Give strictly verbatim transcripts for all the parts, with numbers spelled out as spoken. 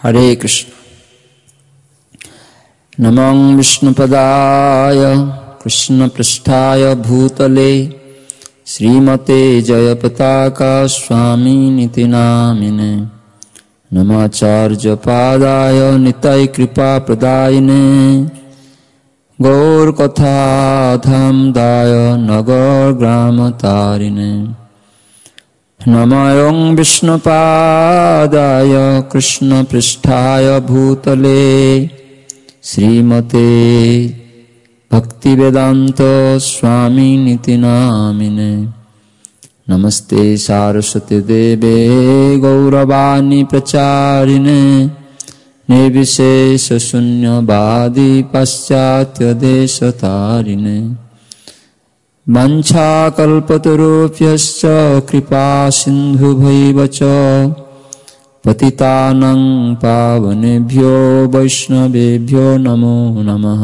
हरे कृष्ण। नमः विष्णुपदाय कृष्णपृष्ठाय भूतले श्रीमते जयपताका स्वामिनिति नामिने। नमाचार्यपादाय निताय कृपाप्रदायिने गौरकथाधामदाय नगरग्रामतारिणे। नमः विष्णुपादाय कृष्णपृष्ठाय भूतले श्रीमते भक्तिवेदांत स्वामिनिति नामिने। नमस्ते सारस्वती देवे गौरवाणी प्रचारिणे निर्विशेष शून्यवादी पाश्चात्य देशतारिणे। वंशाकल्पतरुभ्यश्च कृपा सिन्धुभैव च पतितानां पावनेभ्यो वैष्णवेभ्यो नमो नमः।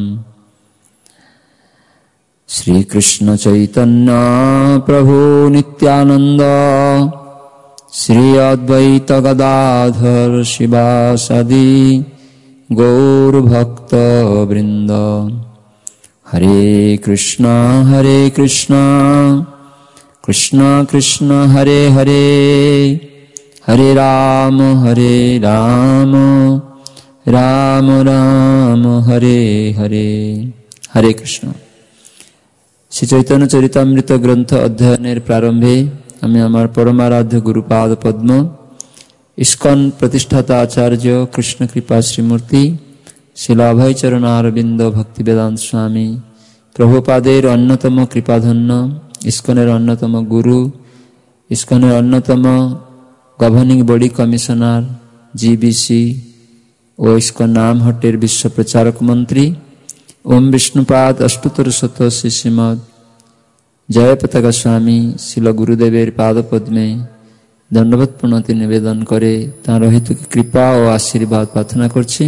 श्री कृष्ण चैतन्य प्रभु नित्यानंद श्री अद्वैत गदाधर शिवासादि गौर भक्त वृंद। हरे कृष्ण हरे कृष्ण कृष्ण कृष्ण हरे हरे हरे राम हरे राम राम राम हरे हरे। हरे कृष्ण। श्री चैतन्य चरितामृत ग्रंथ अध्ययनेर प्रारंभे आमी आमार परमाराध्य गुरुपाद पद्म इस्कन प्रतिष्ठाता आचार्य कृष्ण कृपा श्रीमूर्ति शिला अभयचरण अरविंद भक्तिवेदांत स्वामी प्रभुपादेर अन्यतम कृपाधन्य इस्कनेर अन्यतम गुरु इस्कनेर अन्यतम गवर्निंग बॉडी कमिशनर जीबीसी और इस्कन नाम हटेर विश्व प्रचारक मंत्री ओम विष्णुपाद अष्टोत्तर शत श्री श्रीमद जय पताका स्वामी शिल गुरुदेवेर पाद पद्मे दंडवत प्रणति निवेदन करे तार हेतुक कृपा और आशीर्वाद प्रार्थना करछि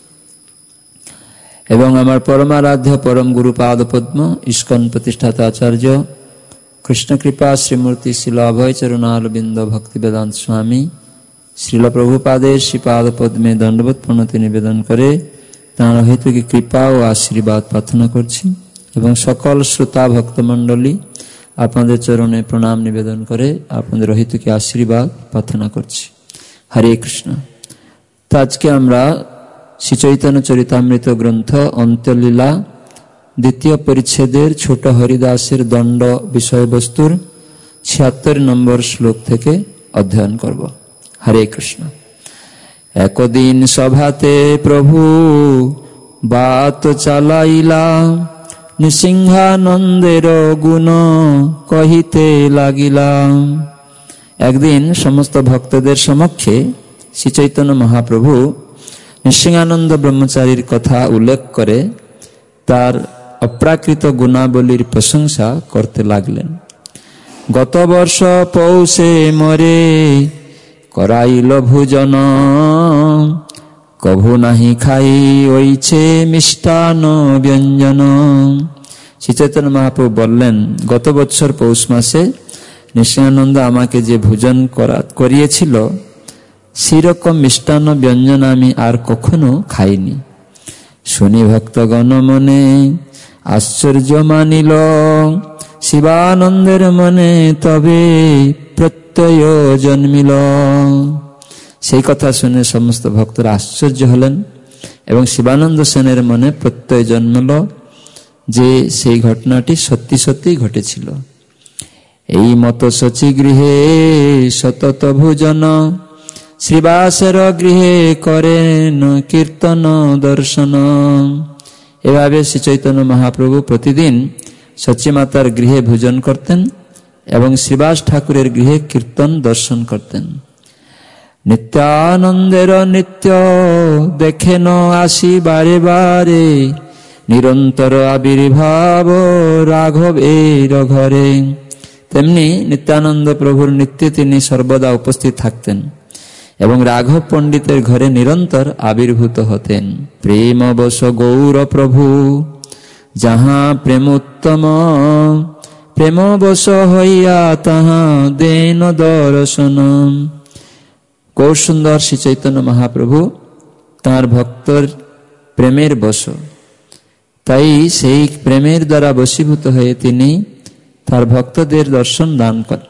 एवं आमार परमाराध्य परम गुरु पाद पद्म इस्कन प्रतिष्ठाता आचार्य कृष्ण कृपा श्रीमूर्ति शिल अभयचरण अरविंद भक्तिवेदांत स्वामी श्रील प्रभुपादेर श्रीपाद पद्मे दंडवत प्रणति निवेदन करे तार हेतु की कृपा और आशीर्वाद प्रार्थना करछि एवं सकल श्रोता भक्तमंडली आपनादेर चरणे प्रणाम निवेदन करे आपनादेर हेतु की आशीर्वाद प्रार्थना करछि। हरे कृष्ण। तो आज के आमरा श्री चैतन्य चरितामृत ग्रंथ अंत्यलीला द्वितीय परिच्छेदेर छोट हरिदासेर दंड विषय वस्तुर छियात्तर नम्बर श्लोक थेके अध्ययन करब। हरे कृष्ण। एकदिन सभाते प्रभु बात चालाइला नृसिंहानंदेर गुण कहिते लागिला। एकदिन समस्त भक्तदेर समक्षे श्री चैतन्य महाप्रभु नृसिंहानंद ब्रह्मचारीर कथा उल्लेख करे तार अप्राकृत गुणावलीर प्रशंसा करते लागलेन। गत वर्ष पौषे मरे कराइल भोजन कभु नाही खाई ओइछे मिष्टान व्यंजन। श्री चैतन्य महाप्रभु बोलेन गत बछर पौष मासे नृसिंहानंद आमाके जे भोजन करिएछिल সেই রকম মিষ্টান্ন ব্যঞ্জন আমি আর কখনো খাইনি। শুনি ভক্তগণ মনে আশ্চর্য মানিল শিবানন্দের মনে তবে প্রত্যয় জন্মিল। সেই কথা শুনে সমস্ত ভক্তরা আশ্চর্য হলেন এবং শিবানন্দ সেনের মনে প্রত্যয় জন্মল যে সেই ঘটনাটি সত্যি সত্যি ঘটেছিল। এই মত সচি গৃহে সতত ভোজন শ্রীবাসের গৃহে করেন কীর্তন দর্শন। এভাবে শ্রী চৈতন্য মহাপ্রভু প্রতিদিন সচিমাতার গৃহে ভোজন করতেন এবং শ্রীবাস ঠাকুরের গৃহে কীর্তন দর্শন করতেন। নিত্যানন্দের নিত্য দেখেন আসি বারে বারে নিরন্তর আবির্ভাব রাঘবের ঘরে। তেমনি নিত্যানন্দ প্রভুর নিত্যে তিনি সর্বদা উপস্থিত থাকতেন এবং রাঘব পণ্ডিতের ঘরে নিরন্তর আবির্ভূত হতেন। প্রেম বশ গৌর প্রভু যাহা প্রেম উত্তম প্রেম বশ হইয়া তাহা দেন দর্শন। কৌসুন্দর শ্রী চৈতন্য মহাপ্রভু তাঁর ভক্তর প্রেমের বশ, তাই সেই প্রেমের দ্বারা বশীভূত হয়ে তিনি তার ভক্তদের দর্শন দান করেন।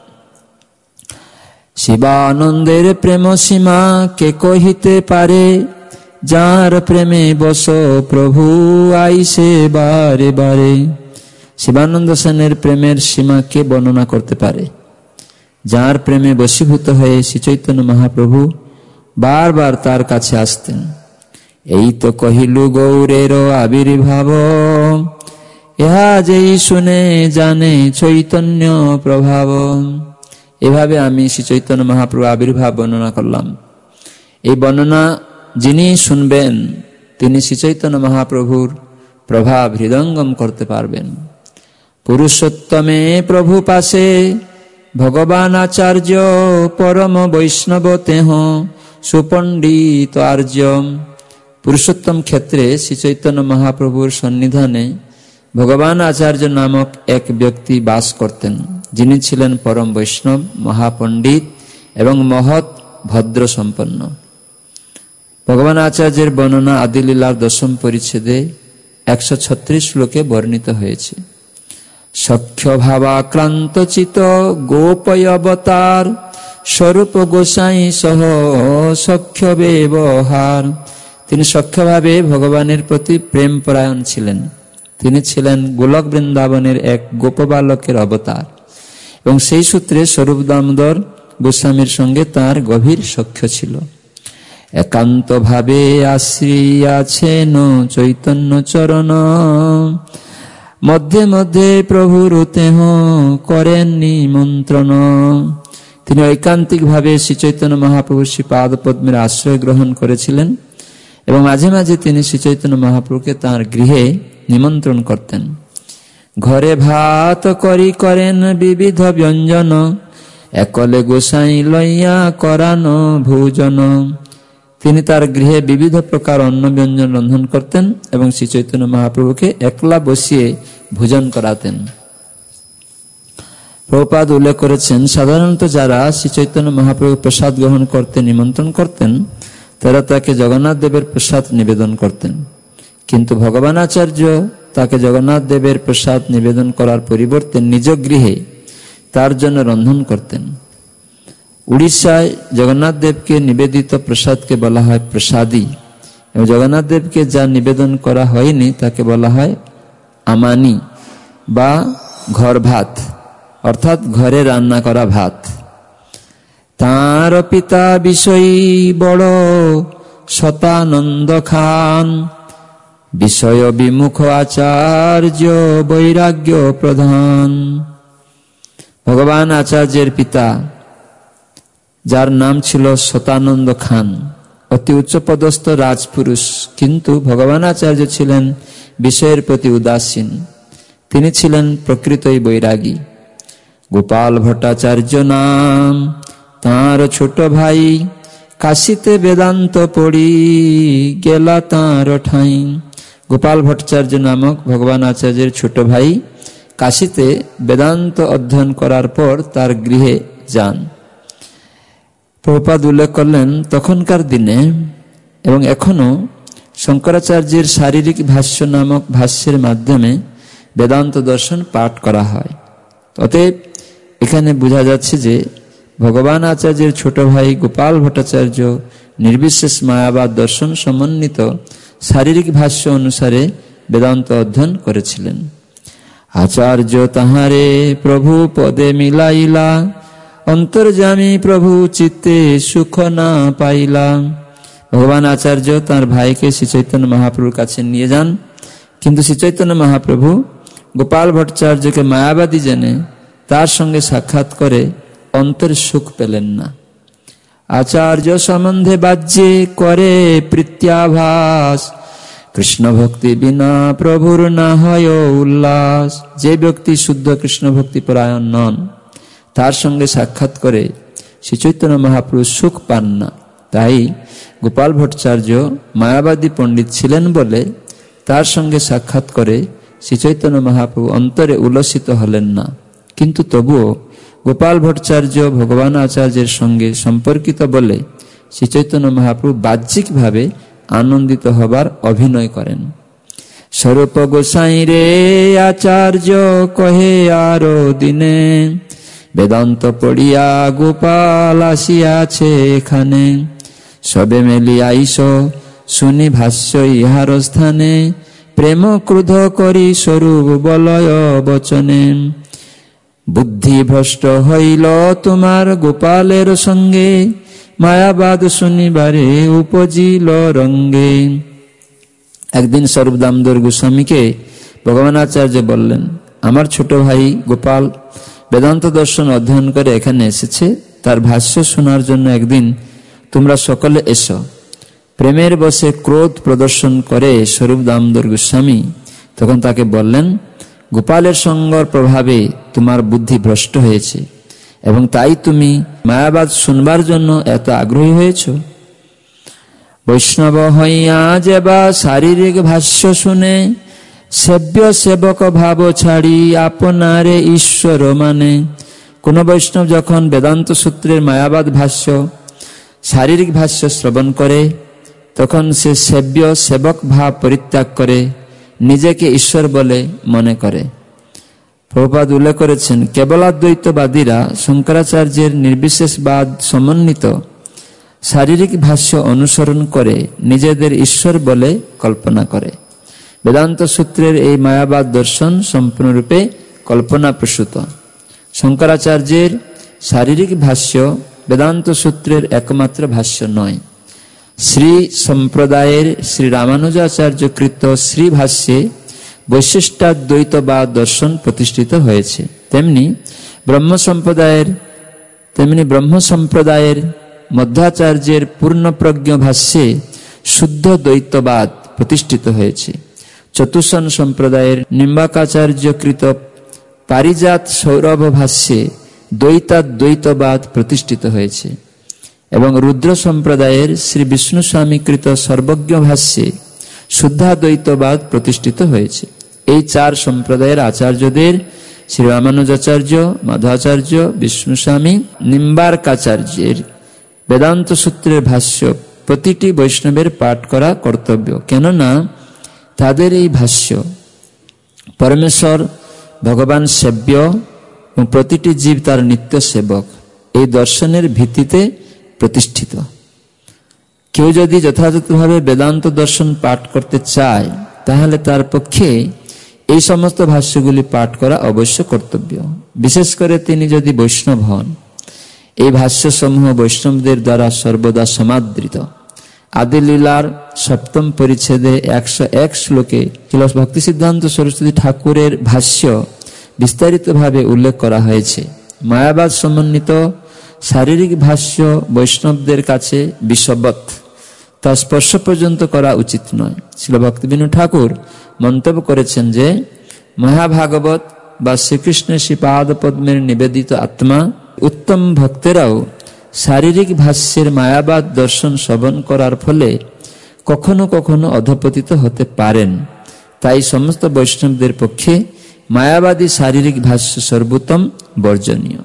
শিবানন্দের প্রেম সীমা কে কহিতে পারে, যার প্রেমে বস প্রভু আইসে বারে বারে। শিবানন্দ সেনের প্রেমের সীমা কে বর্ণনা করতে পারে? যার প্রেমে বশীভূত হয়ে শ্রী চৈতন্য মহাপ্রভু বারবার তার কাছে আসতেন। এই তো কহিলু গৌরের আবির্ভাব, ইহা যেই শুনে জানে চৈতন্য প্রভাব। এভাবে আমি শ্রী চৈতন্য মহাপ্রভু আবির্ভাব বর্ণনা করলাম। এই বর্ণনা যিনি শুনবেন তিনি শ্রী চৈতন্য মহাপ্রভুর প্রভাব হৃদয়ঙ্গম করতে পারবেন। পুরুষোত্তমে প্রভু পাশে ভগবান আচার্য, পরম বৈষ্ণব তেহ সুপণ্ডিত আর্য। পুরুষোত্তম ক্ষেত্রে শ্রী চৈতন্য মহাপ্রভুর সন্নিধানে ভগবান আচার্য নামক এক ব্যক্তি বাস করতেন, যিনি ছিলেন পরম বৈষ্ণব, মহাপণ্ডিত এবং মহৎ ভদ্র সম্পন্ন। ভগবান আচার্যের বর্ণনা আদিলীলার দশম পরিচ্ছেদে একশো ছত্রিশ শ্লোকে বর্ণিত হয়েছে। সখ্য ভাবাক্রান্ত চিত গোপয় অবতার, স্বরূপ গোসাই সহ সখ্য ব্যবহার। তিনি সখ্যভাবে ভগবানের প্রতি প্রেম পরায়ণ ছিলেন। তিনি ছিলেন গোলক বৃন্দাবনের এক গোপবালকের অবতার এবং সেই সূত্রে স্বরূপ দামোদর গোস্বামীর সঙ্গে তার গভীর সখ্য ছিল। একান্ত ভাবে আশ্রিয়াছেন চৈতন্য চরণ, মধ্যে মধ্যে প্রভুর তেহ করেন নিমন্ত্রণ। তিনি ঐকান্তিক ভাবে শ্রী চৈতন্য মহাপ্রভু শ্রী পাদ পদ্মের আশ্রয় গ্রহণ করেছিলেন এবং মাঝে মাঝে তিনি শ্রী চৈতন্য মহাপ্রভুকে তাঁর গৃহে নিমন্ত্রণ করতেন। ঘরে ভাত করি করেন বিবিধ ব্যঞ্জন, একলে গোসাই লইয়া করানো ভোজন। তিনি তার গৃহে বিবিধ প্রকার অন্ন ব্যঞ্জন রন্ধন করতেন এবং শ্রী চৈতন্য মহাপ্রভুকে একলা বসিয়ে ভোজন করাতেন। প্রভুপাদ উল্লেখ করেছেন, সাধারণত যারা শ্রী চৈতন্য মহাপ্রভু প্রসাদ গ্রহণ করতে নিমন্ত্রণ করতেন তারা তাকে জগন্নাথ দেবের প্রসাদ নিবেদন করতেন, কিন্তু ভগবান আচার্য তাকে জগন্নাথ দেবের প্রসাদ নিবেদন করার পরিবর্তে নিজ গৃহে তার জন্য রন্ধন করতেন। উড়িষ্যায় জগন্নাথ দেবকে নিবেদিত প্রসাদকে বলা হয় প্রসাদী এবং জগন্নাথ দেবকে যা নিবেদন করা হয়নি তাকে বলা হয় আমানি বা ঘর ভাত, অর্থাৎ ঘরে রান্না করা ভাত। তাঁর পিতা বিষয়ী বড় শতানন্দ খান, বিষয় বিমুখ আচার্য বৈরাগ্য প্রধান। ভগবান আচার্যের পিতা, যার নাম ছিল শতানন্দ খান, অতি উচ্চপদস্থ রাজপুরুষ, কিন্তু ভগবান আচার্য ছিলেন বিষয়ের প্রতি উদাসীন। তিনি ছিলেন প্রকৃতই বৈরাগী। গোপাল ভট্টাচার্য নাম তাঁর ছোট ভাই, কাশীতে বেদান্ত পড়ি গেলা তাঁর ঠাই। গোপাল ভট্টাচার্য নামক ভগবান আচার্যের ছোট ভাই কাশীতে বেদান্ত অধ্যয়ন করার পর তার গৃহে যান। প্রভুপাদ উল্লেখ করলেন, তখনকার দিনে এবং এখনো শঙ্করাচার্যের শারীরিক ভাষ্য নামক ভাষ্যের মাধ্যমে বেদান্ত দর্শন পাঠ করা হয়। অতএব এখানে বোঝা যাচ্ছে যে ভগবান আচার্যের ছোট ভাই গোপাল ভট্টাচার্য নির্বিশেষ মায়াবাদ দর্শন সমন্বিত শারীরিক ভাষ্য অনুসারে বেদান্ত অধ্যয়ন করেছিলেন। আচার্য তাহারে প্রভু পদে মিলাইলা, অন্তর্যামী প্রভু চিত্তে সুখ না পাইলা। ভগবান আচার্য তার ভাইকে শ্রী চৈতন্য মহাপ্রভুর কাছে নিয়ে যান, কিন্তু শ্রী চৈতন্য মহাপ্রভু গোপাল ভট্টাচার্যকে মায়াবাদী জেনে তার সঙ্গে সাক্ষাৎ করে অন্তর সুখ পেলেন না। আচার্য সম্বন্ধে বাহ্যে করে প্রীত্যাভাস, কৃষ্ণ ভক্তি বিনা প্রভুর না হয় উল্লাস। যে ব্যক্তি শুদ্ধ কৃষ্ণ ভক্তি পরায়ণ নন তার সঙ্গে সাক্ষাৎ করে শ্রী চৈতন্য মহাপ্রভু সুখ পান না। তাই গোপাল ভট্টাচার্য মায়াবাদী পণ্ডিত ছিলেন বলে তার সঙ্গে সাক্ষাৎ করে শ্রী চৈতন্য মহাপ্রভু অন্তরে উল্লসিত হলেন না। কিন্তু তবুও গোপাল ভট্টাচার্য ভগবান আচার্যের সঙ্গে সম্পর্কিত বলে শ্রী চৈতন্য মহাপ্রভু বাহ্যিকভাবে আনন্দিত হবার অভিনয় করেন। স্বরূপ গোসাই রে আচার্য কহে আরো দিনে, বেদান্ত পড়িয়া গোপাল আসিয়াছে এখানে। সবে মেলি আইস শুনি ভাষ্য ইহার স্থানে, প্রেম ক্রোধ করি স্বরূপ বলয় বচনে। বুদ্ধি ভ্রষ্ট হইল তোমার গোপালের সঙ্গে, মায়াবাদ শুনিবারে উপজিল রঙ্গে। একদিন স্বরূপ দামোদর গোস্বামীকে ভগবান আচার্য বললেন, আমার ছোট ভাই গোপাল বেদান্ত দর্শন অধ্যয়ন করে এখানে এসেছে, তার ভাষ্য শোনার জন্য একদিন তোমরা সকলে এসো। প্রেমের বসে ক্রোধ প্রদর্শন করে স্বরূপ দামোদর গোস্বামী তখন তাকে বললেন, গোপালের সঙ্গর প্রভাবে তোমার বুদ্ধি ভ্রষ্ট হয়েছে এবং তাই তুমি মায়াবাদ শুনবার জন্য এত আগ্রহী হয়েছ। বৈষ্ণব হইয়া যেবা শারীরিক ভাষ্য শুনে, সেব্য সেবক ভাব ছাড়ি আপনারে ঈশ্বর মানে। কোন বৈষ্ণব যখন বেদান্ত সূত্রের মায়াবাদ ভাষ্য শারীরিক ভাষ্য শ্রবণ করে, তখন সে সেব্য সেবক ভাব পরিত্যাগ করে নিজেকে ঈশ্বর বলে মনে করে। প্রভুপাদ উল্লেখ করেছেন, কেবলাদ্বৈতবাদীরা শঙ্করাচার্যের নির্বিশেষবাদ সমন্বিত শারীরিক ভাষ্য অনুসরণ করে নিজেদের ঈশ্বর বলে কল্পনা করে। বেদান্ত সূত্রের এই মায়াবাদ দর্শন সম্পূর্ণরূপে কল্পনা প্রসূত। শঙ্করাচার্যের শারীরিক ভাষ্য বেদান্ত সূত্রের একমাত্র ভাষ্য নয়। শ্রী সম্প্রদায়ের শ্রী রামানুজাচার্য কৃত শ্রী ভাষ্যে বৈশিষ্ট্যাদ্বৈতবাদ দর্শন প্রতিষ্ঠিত হয়েছে, তেমনি ব্রহ্ম সম্প্রদায়ের তেমনি ব্রহ্ম সম্প্রদায়ের মধ্যাচার্যের পূর্ণপ্রজ্ঞ ভাষ্যে শুদ্ধ দ্বৈতবাদ প্রতিষ্ঠিত হয়েছে। চতুষ্ষণ সম্প্রদায়ের নিম্বাকাচার্যকৃত পারিজাত সৌরভ ভাষ্যে দ্বৈতাদ্বৈতবাদ প্রতিষ্ঠিত হয়েছে এবং রুদ্র সম্প্রদায়ের শ্রী বিষ্ণু স্বামীকৃত সর্বজ্ঞ ভাষ্যে শুদ্ধাদ্বৈতবাদ প্রতিষ্ঠিত হয়েছে। এই চার সম্প্রদায়ের আচার্যদের শ্রী রামানুজাচার্য, মাধবাচার্য, বিষ্ণুস্বামী, নিম্বার্কাচার্যের বেদান্ত সূত্রের ভাষ্য প্রতিটি বৈষ্ণবের পাঠ করা কর্তব্য, কেননা তাদের এই ভাষ্য পরমেশ্বর ভগবান সেব্য এবং প্রতিটি জীব তার নিত্য সেবক, এই দর্শনের ভিত্তিতে প্রতিষ্ঠিত। কেউ যদি যথাযথভাবে বেদান্ত দর্শন পাঠ করতে চায়, তাহলে তার পক্ষে এই সমস্ত ভাষ্যগুলি পাঠ করা অবশ্য কর্তব্য। বিশেষ করে তিনি যদি বৈষ্ণব হন। এই ভাষ্যসমূহ বৈষ্ণবদের দ্বারা সর্বদা সমাদৃত। আদিলীলার সপ্তম পরিচ্ছেদে একশো এক শ্লোকে ভক্তি সিদ্ধান্ত সরস্বতী ঠাকুরের ভাষ্য বিস্তারিতভাবে উল্লেখ করা হয়েছে। মায়াবাদ সমন্বিত শারীরিক ভাষ্য বৈষ্ণবদের কাছে বিষবৎ, তা স্পর্শ পর্যন্ত করা উচিত নয়। শ্রীল ভক্তিবিনোদ ঠাকুর মন্তব্য করেছেন যে মহাভাগবত বা শ্রীকৃষ্ণের শ্রীপাদ পদ্মের নিবেদিত আত্মা উত্তম ভক্তেরাও শারীরিক ভাষ্যের মায়াবাদ দর্শন শ্রবণ করার ফলে কখনো কখনো অধঃপতিত হতে পারেন। তাই সমস্ত বৈষ্ণবদের পক্ষে মায়াবাদী শারীরিক ভাষ্য সর্বোত্তম বর্জনীয়।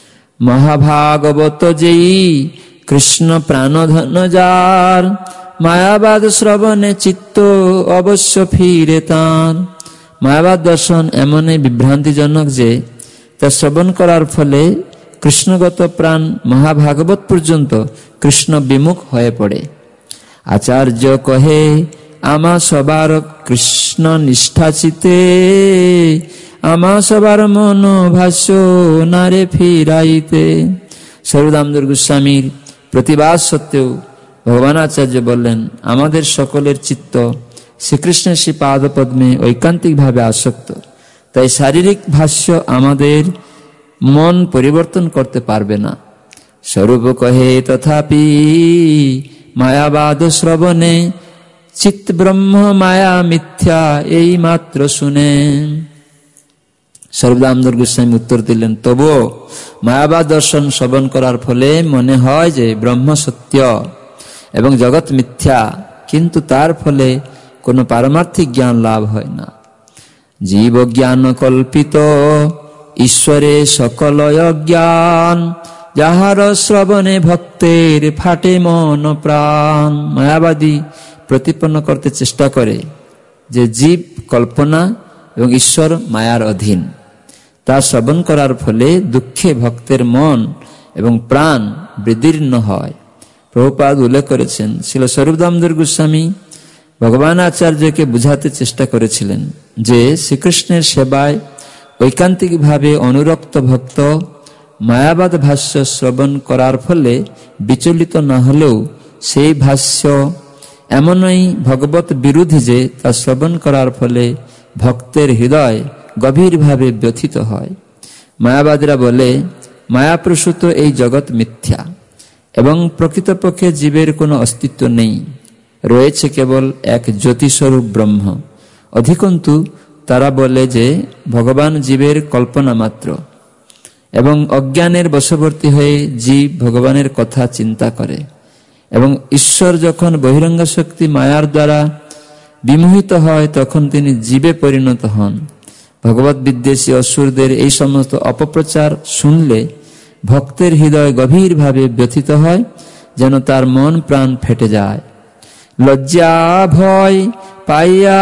মহাভাগবত যেই কৃষ্ণ প্রাণধন যার, মায়াবাদ শ্রবণে চিত্ত অবশ্য ফিরে তার। মায়াবাদ দর্শন এমনই বিভ্রান্তিজনক যে তা শ্রবণ করার ফলে কৃষ্ণগত প্রাণ মহাভাগবত পর্যন্ত কৃষ্ণ বিমুখ হয়ে পড়ে। আচার্য কহে আমা সবার কৃষ্ণ নিষ্ঠাচিতে, আমা সবার মন ভাষ্য নারে ফিরাইতে। স্বরূপ দামোদর গোস্বামীর প্রতিবাদ সত্ত্বেও ভগবান আচার্য বললেন, আমাদের সকলের চিত্ত শ্রীকৃষ্ণের শ্রী পাদ পদ্মে ঐকান্তিক ভাবে আসক্ত, তাই শারীরিক ভাষ্য আমাদের মন পরিবর্তন করতে পারবে না। স্বরূপ কহে তথাপি মায়াবাদ শ্রবণে, চিত্ত ব্রহ্ম মায়া মিথ্যা এই মাত্র শুনে। স্বরূপ দামোদর গোস্বামী উত্তর দিলেন, তবুও মায়াবাদ দর্শন শ্রবণ করার ফলে মনে হয় যে ব্রহ্ম সত্য এবং জগৎ মিথ্যা, কিন্তু তার ফলে কোনো পারমার্থিক জ্ঞান লাভ হয় না। জীব জ্ঞান কল্পিত ঈশ্বরে সকল অজ্ঞান, যাহার শ্রবণে ভক্তের ফাটে মন প্রাণ। মায়াবাদী প্রতিপন্ন করতে চেষ্টা করে যে জীব কল্পনা এবং ঈশ্বর মায়ার অধীন। তা শ্রবণ করার ফলে দুঃখে ভক্তের মন এবং প্রাণ বিদীর্ণ হয়। প্রভুপাদ উল্লেখ করেছেন, শ্রীল স্বরূপ দামোদর গোস্বামী ভগবান আচার্যকে বুঝাতে চেষ্টা করেছিলেন যে শ্রীকৃষ্ণের সেবায় ঐকান্তিকভাবে অনুরক্ত ভক্ত মায়াবাদ ভাষ্য শ্রবণ করার ফলে বিচলিত না হলেও সেই ভাষ্য এমনই ভগবত বিরোধী যে তা শ্রবণ করার ফলে ভক্তের হৃদয় গভীরভাবে ব্যথিত হয়। মায়াবাদীরা বলে, মায়াপ্রসূত এই জগৎ মিথ্যা এবং প্রকৃতপক্ষে জীবের কোনো অস্তিত্ব নেই, রয়েছে কেবল এক জ্যোতিস্বরূপ ব্রহ্ম। অধিকন্তু তারা বলে যে ভগবান জীবের কল্পনা মাত্র এবং অজ্ঞানের বশবর্তী হয়ে জীব ভগবানের কথা চিন্তা করে এবং ঈশ্বর যখন বহিরঙ্গ শক্তি মায়ার দ্বারা বিমোহিত হয় তখন তিনি জীবে পরিণত হন। ভগবত বিদ্বেষী অসুরদের এই সমস্ত অপপ্রচার শুনলে ভক্তের হৃদয় গভীরভাবে ব্যথিত হয়, যেন তার মন প্রাণ ফেটে যায়। লজ্জা ভয় পাইয়া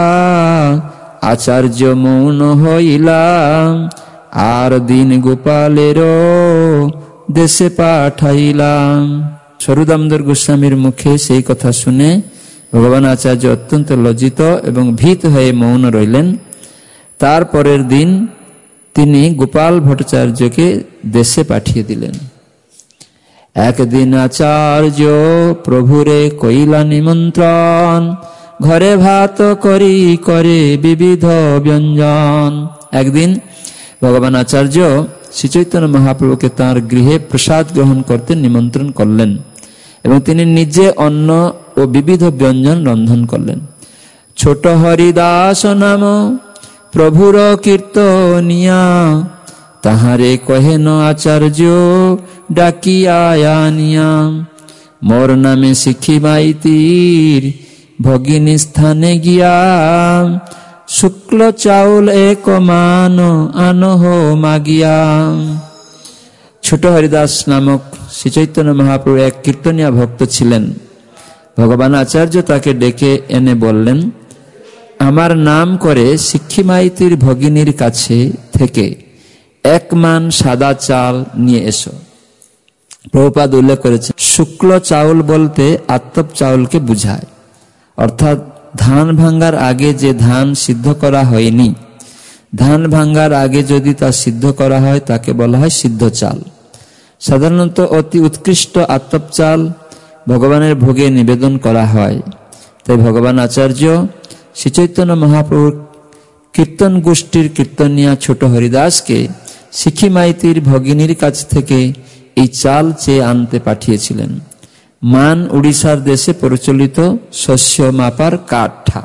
আচার্য মৌন হইলাম, আর দিন গোপালেরও দেশে পাঠাইলাম। স্বরূপ দামোদর গোস্বামীর মুখে সেই কথা শুনে ভগবান আচার্য অত্যন্ত লজ্জিত এবং ভীত হয়ে মৌন রইলেন। তারপরের দিন তিনি গোপাল ভট্টাচার্যকে দেশে পাঠিয়ে দিলেন। একদিন আচার্য প্রভুরে কইলা নিমন্ত্রণ, ঘরে ভাত করি করে বিবিধ ব্যঞ্জন। একদিন ভগবান আচার্য শ্রী চৈতন্য মহাপ্রভুকে তাঁর গৃহে প্রসাদ গ্রহণ করতে নিমন্ত্রণ করলেন এবং তিনি নিজে অন্ন ও বিবিধ ব্যঞ্জন রন্ধন করলেন। ছোট হরিদাস নাম প্রভুর কীর্তনিয়া, তাহারে কহেন আচার্য ডাকিয়া আনিয়া। মোর নামে শিখি মাইতির ভগিনী স্থানে গিয়া, শুক্ল চাউল এক মান আনহ মাগিয়া। ছোট হরিদাস নামক শ্রী চৈতন্য মহাপ্রভু এক কীর্তনিয়া ভক্ত ছিলেন। ভগবান আচার্য তাকে ডেকে এনে বললেন, আমার নাম করে শিক্ষী মাইতির ভগিনীর কাছে থেকে এক মান সাদা চাল নিয়ে এসো। প্রভুপাদ উল্লেখ করেছে, শুক্ল চাউল বলতে আত্মপ চাউলকে বুঝায়, অর্থাৎ ধান ভাঙ্গার আগে যে ধান সিদ্ধ করা হয়নি, ধান ভাঙ্গার আগে যদি তা সিদ্ধ করা হয় তাকে বলা হয় সিদ্ধ চাল। সাধারণত অতি উৎকৃষ্ট আত্মপ চাল ভগবানের ভোগে নিবেদন করা হয়। তাই ভগবান আচার্য শ্রী চৈতন্য মহাপ্রভুর কীর্তন গোষ্ঠীর কীর্তনিয়া ছোট হরিদাসকে শিখি মাইতির ভগিনীর কাছ থেকে এই চাল চেয়ে আনতে পাঠিয়েছিলেন। মান উড়িষ্যার দেশে প্রচলিত শস্য মাপার কাঠা।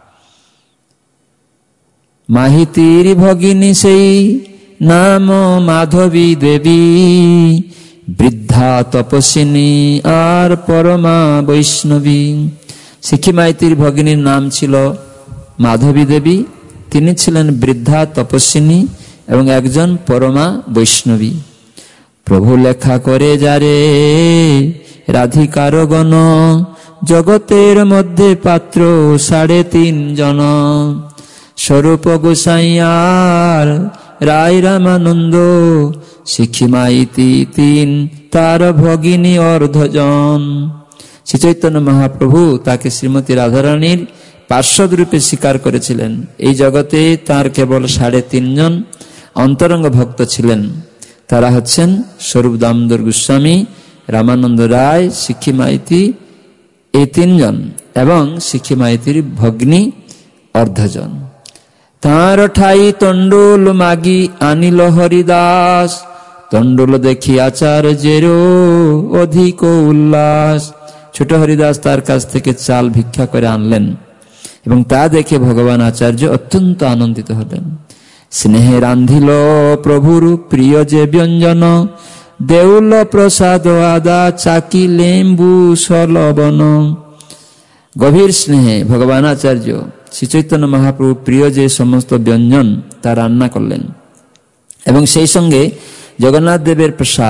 মাহিতির ভগিনী সেই নাম মাধবী দেবী, বৃদ্ধা তপস্বিনী আর পরমা বৈষ্ণবী। শিখি মাইতির ভগিনীর নাম ছিল মাধবী দেবী। তিনি ছিলেন বৃদ্ধা তপস্বিনী এবং একজন পরমা বৈষ্ণবী। প্রভু লেখা করে যারে রাধিকার গণ, জগতের মধ্যে পাত্র সাড়ে তিন জন। স্বরূপ গোসাইয়ার রায় রামানন্দ, শিখি মাইতি তিন তার ভগিনী অর্ধজন। শ্রী চৈতন্য মহাপ্রভু তাকে শ্রীমতী রাধারানীর পার্শ্বদ রূপে স্বীকার করেছিলেন। এই জগতে তার কেবল সাড়ে তিনজন অন্তরঙ্গ ভক্ত ছিলেন। তারা হচ্ছেন স্বরূপ দামোদর গোস্বামী, রামানন্দ রায়, শিখি মাইতি, এই তিনজন এবং শিখি মাইতির ভগ্নী অর্ধজন। তাঁর ঠাই তণ্ডুল মাগি আনিল হরিদাস, তণ্ডুল দেখি আচার্যেরও অধিক উল্লাস। ছোট হরিদাস তার কাছ থেকে চাল ভিক্ষা করে আনলেন এবং তা দেখে ভগবান আচার্য অত্যন্ত আনন্দিত হলেন। স্নেহে রান্ধিল প্রভুর প্রিয় যে ব্যঞ্জন, দেউল প্রসাদ আদা চাকি লেম্বু সলবন। গভীর স্নেহে ভগবান আচার্য শ্রী চৈতন্য মহাপ্রভু প্রিয় যে সমস্ত ব্যঞ্জন তা রান্না করলেন এবং সেই সঙ্গে জগন্নাথ দেবের প্রসাদ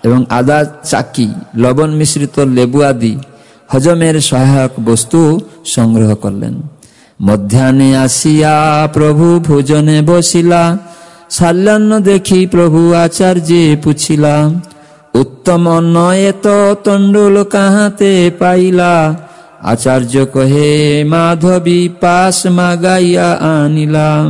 এবং আদা চাকি, লবণ মিশ্রিত লেবু আদি হজমের সহায়ক বস্তু সংগ্রহ করলেন। মধ্যাহ্নে আসিয়া প্রভু ভোজনে বসিলা, সাল্যান্ন দেখি প্রভু আচার্যে পুছিলা, উত্তম অন্ন এত তণ্ডুল কাহাতে পাইলা, আচার্য কহে মাধবী পাশ মাগাইয়া আনিলাম।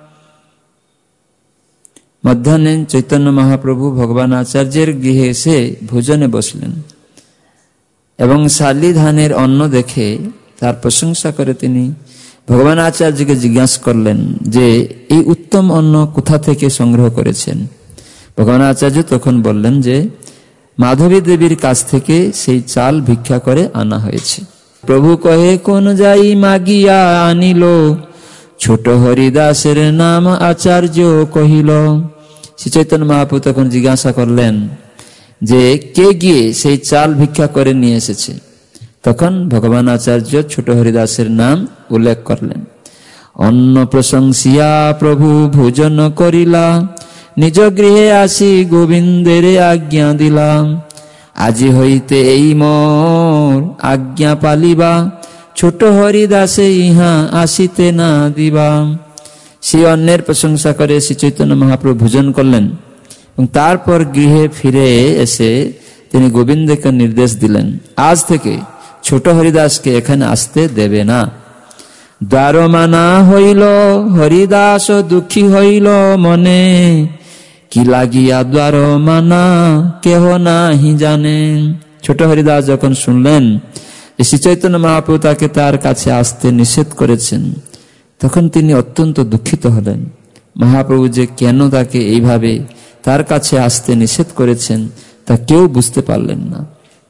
মধ্যাহ্নে চৈতন্য মহাপ্রভু ভগবান আচার্যের গৃহে এসে ভোজনে বসলেন এবং শালি ধানের অন্ন দেখে তার প্রশংসা করে তিনি ভগবান আচার্যকে জিজ্ঞাসা করলেন যে এই উত্তম অন্ন কোথা থেকে সংগ্রহ করেছেন। ভগবান আচার্য তখন বললেন যে মাধবী দেবীর কাছ থেকে সেই চাল ভিক্ষা করে আনা হয়েছে। প্রভু কহে কোন যাই মাগিয়া আনিল, ছোট হরিদাসের নাম আচার্য কহিল। শ্রী চৈতন্য মহাপ্রভু তখন জিজ্ঞাসা করলেন যে কে গিয়ে সেই চাল ভিক্ষা করে নিয়ে এসেছে। তখন ভগবান আচার্য ছোট হরিদাসের নাম উল্লেখ করলেন। অন্ন প্রশংসিয়া প্রভু ভোজন করিলা, নিজ গৃহে আসি গোবিন্দের আজ্ঞা দিলাম। আজি হইতে এই মোর আজ্ঞা পালিবা, ছোট হরিদাসে ইহা আসিতে না দিবা। সেই অন্যের প্রশংসা করে শ্রী চৈতন্য মহাপ্রভু ভোজন করলেন এবং তারপর গৃহে ফিরে এসে তিনি গোবিন্দকে নির্দেশ দিলেন আজ থেকে ছোট হরিদাসকে এখানে আসতে দেবে না। দ্বারমানা হইল হরিদাস দুঃখী হইল মনে, কি লাগিয়া দ্বার মানা কেহ নাহি জানে। ছোট হরিদাস যখন শুনলেন শ্রী চৈতন্য মহাপ্রভু তাকে তার কাছে আসতে নিষেধ করেছেন, তখন তিনি অত্যন্ত দুঃখিত হলেন। মহাপ্রভু যে কেন তাকে এইভাবে তার কাছে আসতে নিষেধ করেছেন তা কেউ বুঝতে পারলেন না।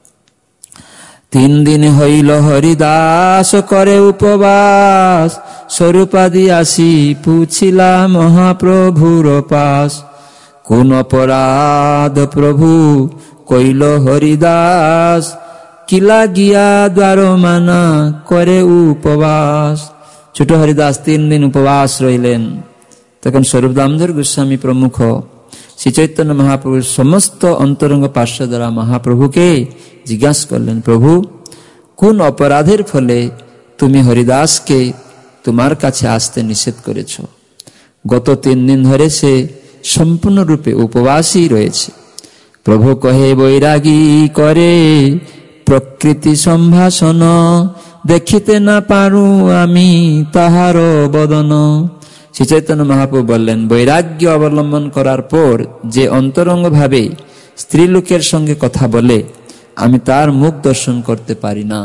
তিন দিন হইল হরিদাস করে উপবাস, স্বরূপাদি আসি পুছিলা মহাপ্রভুর পাশ। কোন অপরাধ প্রভু কইল হরিদাস, কি লাগিয়া দ্বার মানা করে উপবাস। ছোট হরিদাস তিন দিন উপবাস রইলেন। তখন স্বরূপ দামোদর গোস্বামী প্রমুখ শ্রী চৈতন্য মহাপ্রভুর সমস্ত অন্তরঙ্গ পার্শ্ব দ্বারা মহাপ্রভুকে জিজ্ঞাসা করলেন, প্রভু কোন অপরাধের ফলে তুমি হরিদাসকে তোমার কাছে আসতে নিষেধ করেছ? গত তিন দিন ধরে সে সম্পূর্ণরূপে উপবাসী রয়েছে। প্রভু কহে বৈরাগী করে প্রকৃতি সম্ভাষণ, দেখিতে না পারু আমি তাহার বদন। শ্রী চৈতন্য মহাপ্রভু বললেন, বৈরাগ্য অবলম্বন করার পর যে অন্তরঙ্গ ভাবে স্ত্রী লোকের সঙ্গে কথা বলে আমি তার মুখ দর্শন করতে পারি না।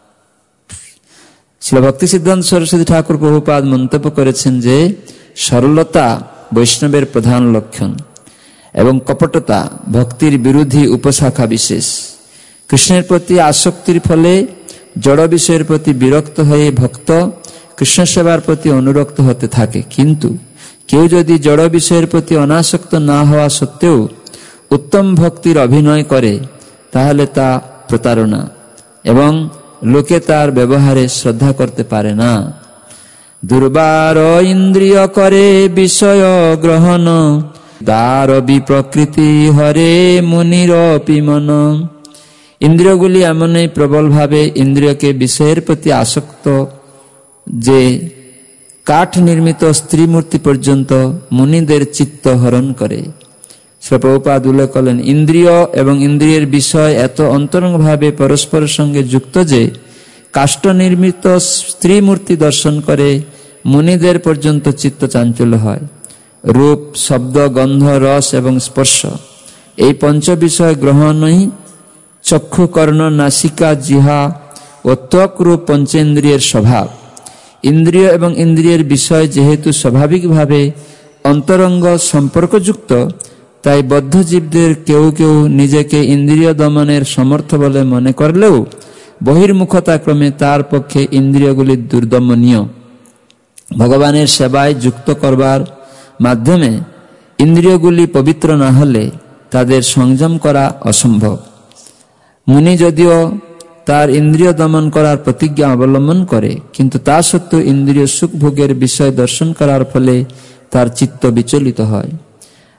শ্রী ভক্তি সিদ্ধান্ত সরস্বতী ঠাকুর প্রভুপাদ মন্তব্য করেছেন যে সরলতা বৈষ্ণবের প্রধান লক্ষণ এবং কপটতা ভক্তির বিরোধী উপশাখা বিশেষ। কৃষ্ণের প্রতি আসক্তির ফলে জড় বিষয়ের প্রতি বিরক্ত হয়ে ভক্ত কৃষ্ণ সেবার প্রতি অনুরক্ত হতে থাকে, কিন্তু কেউ যদি জড় বিষয়ের প্রতি অনাসক্ত না হওয়া সত্ত্বেও উত্তম ভক্তির অভিনয় করে তাহলে তা প্রতারণা এবং লোকে তার ব্যবহারে শ্রদ্ধা করতে পারে না। দুর্বার ইন্দ্রিয় করে বিষয় গ্রহণ, দ্বার বিপ্রকৃতি হরে মুনির পিমন। ইন্দ্রিয়গুলি এমনই প্রবল ভাবে ইন্দ্রিয়কে বিষয়ের প্রতি আসক্ত যে কাঠ নির্মিত স্ত্রী মূর্তি পর্যন্ত মুনিদের চিত্ত হরণ করে। শ্রী প্রভুপাদ উল্লেখ করলেন, ইন্দ্রিয় এবং ইন্দ্রিয়ের বিষয় এত অন্তরঙ্গ ভাবে পরস্পরের সঙ্গে যুক্ত যে কাষ্ঠ নির্মিত স্ত্রী মূর্তি দর্শন করে মুনিদের পর্যন্ত চিত্ত চাঞ্চল্য হয়। রূপ, শব্দ, গন্ধ, রস এবং স্পর্শ এই পঞ্চ বিষয় গ্রহণই চক্ষু, কর্ণ, নাসিকা, জিহ্বা ও ত্বক রূপ পঞ্চেন্দ্রিয়ের স্বভাব। ইন্দ্রিয় এবং ইন্দ্রিয়ের বিষয় যেহেতু স্বাভাবিকভাবে অন্তরঙ্গ সম্পর্কযুক্ত, তাই বদ্ধজীবদের কেউ কেউ নিজেকে ইন্দ্রিয় দমনের সমর্থ বলে মনে করলেও বহির্মুখতা ক্রমে তার পক্ষে ইন্দ্রিয়গুলি দুর্দমনীয়। ভগবানের সেবায় যুক্ত করবার মাধ্যমে ইন্দ্রিয়গুলি পবিত্র না হলে তাদের সংযম করা অসম্ভব। মুনি যদিও তার ইন্দ্রিয় দমন করার প্রতিজ্ঞা অবলম্বন করে, কিন্তু তা সত্ত্বেও ইন্দ্রিয় সুখ ভোগের বিষয় দর্শন করার ফলে তার চিত্ত বিচলিত হয়।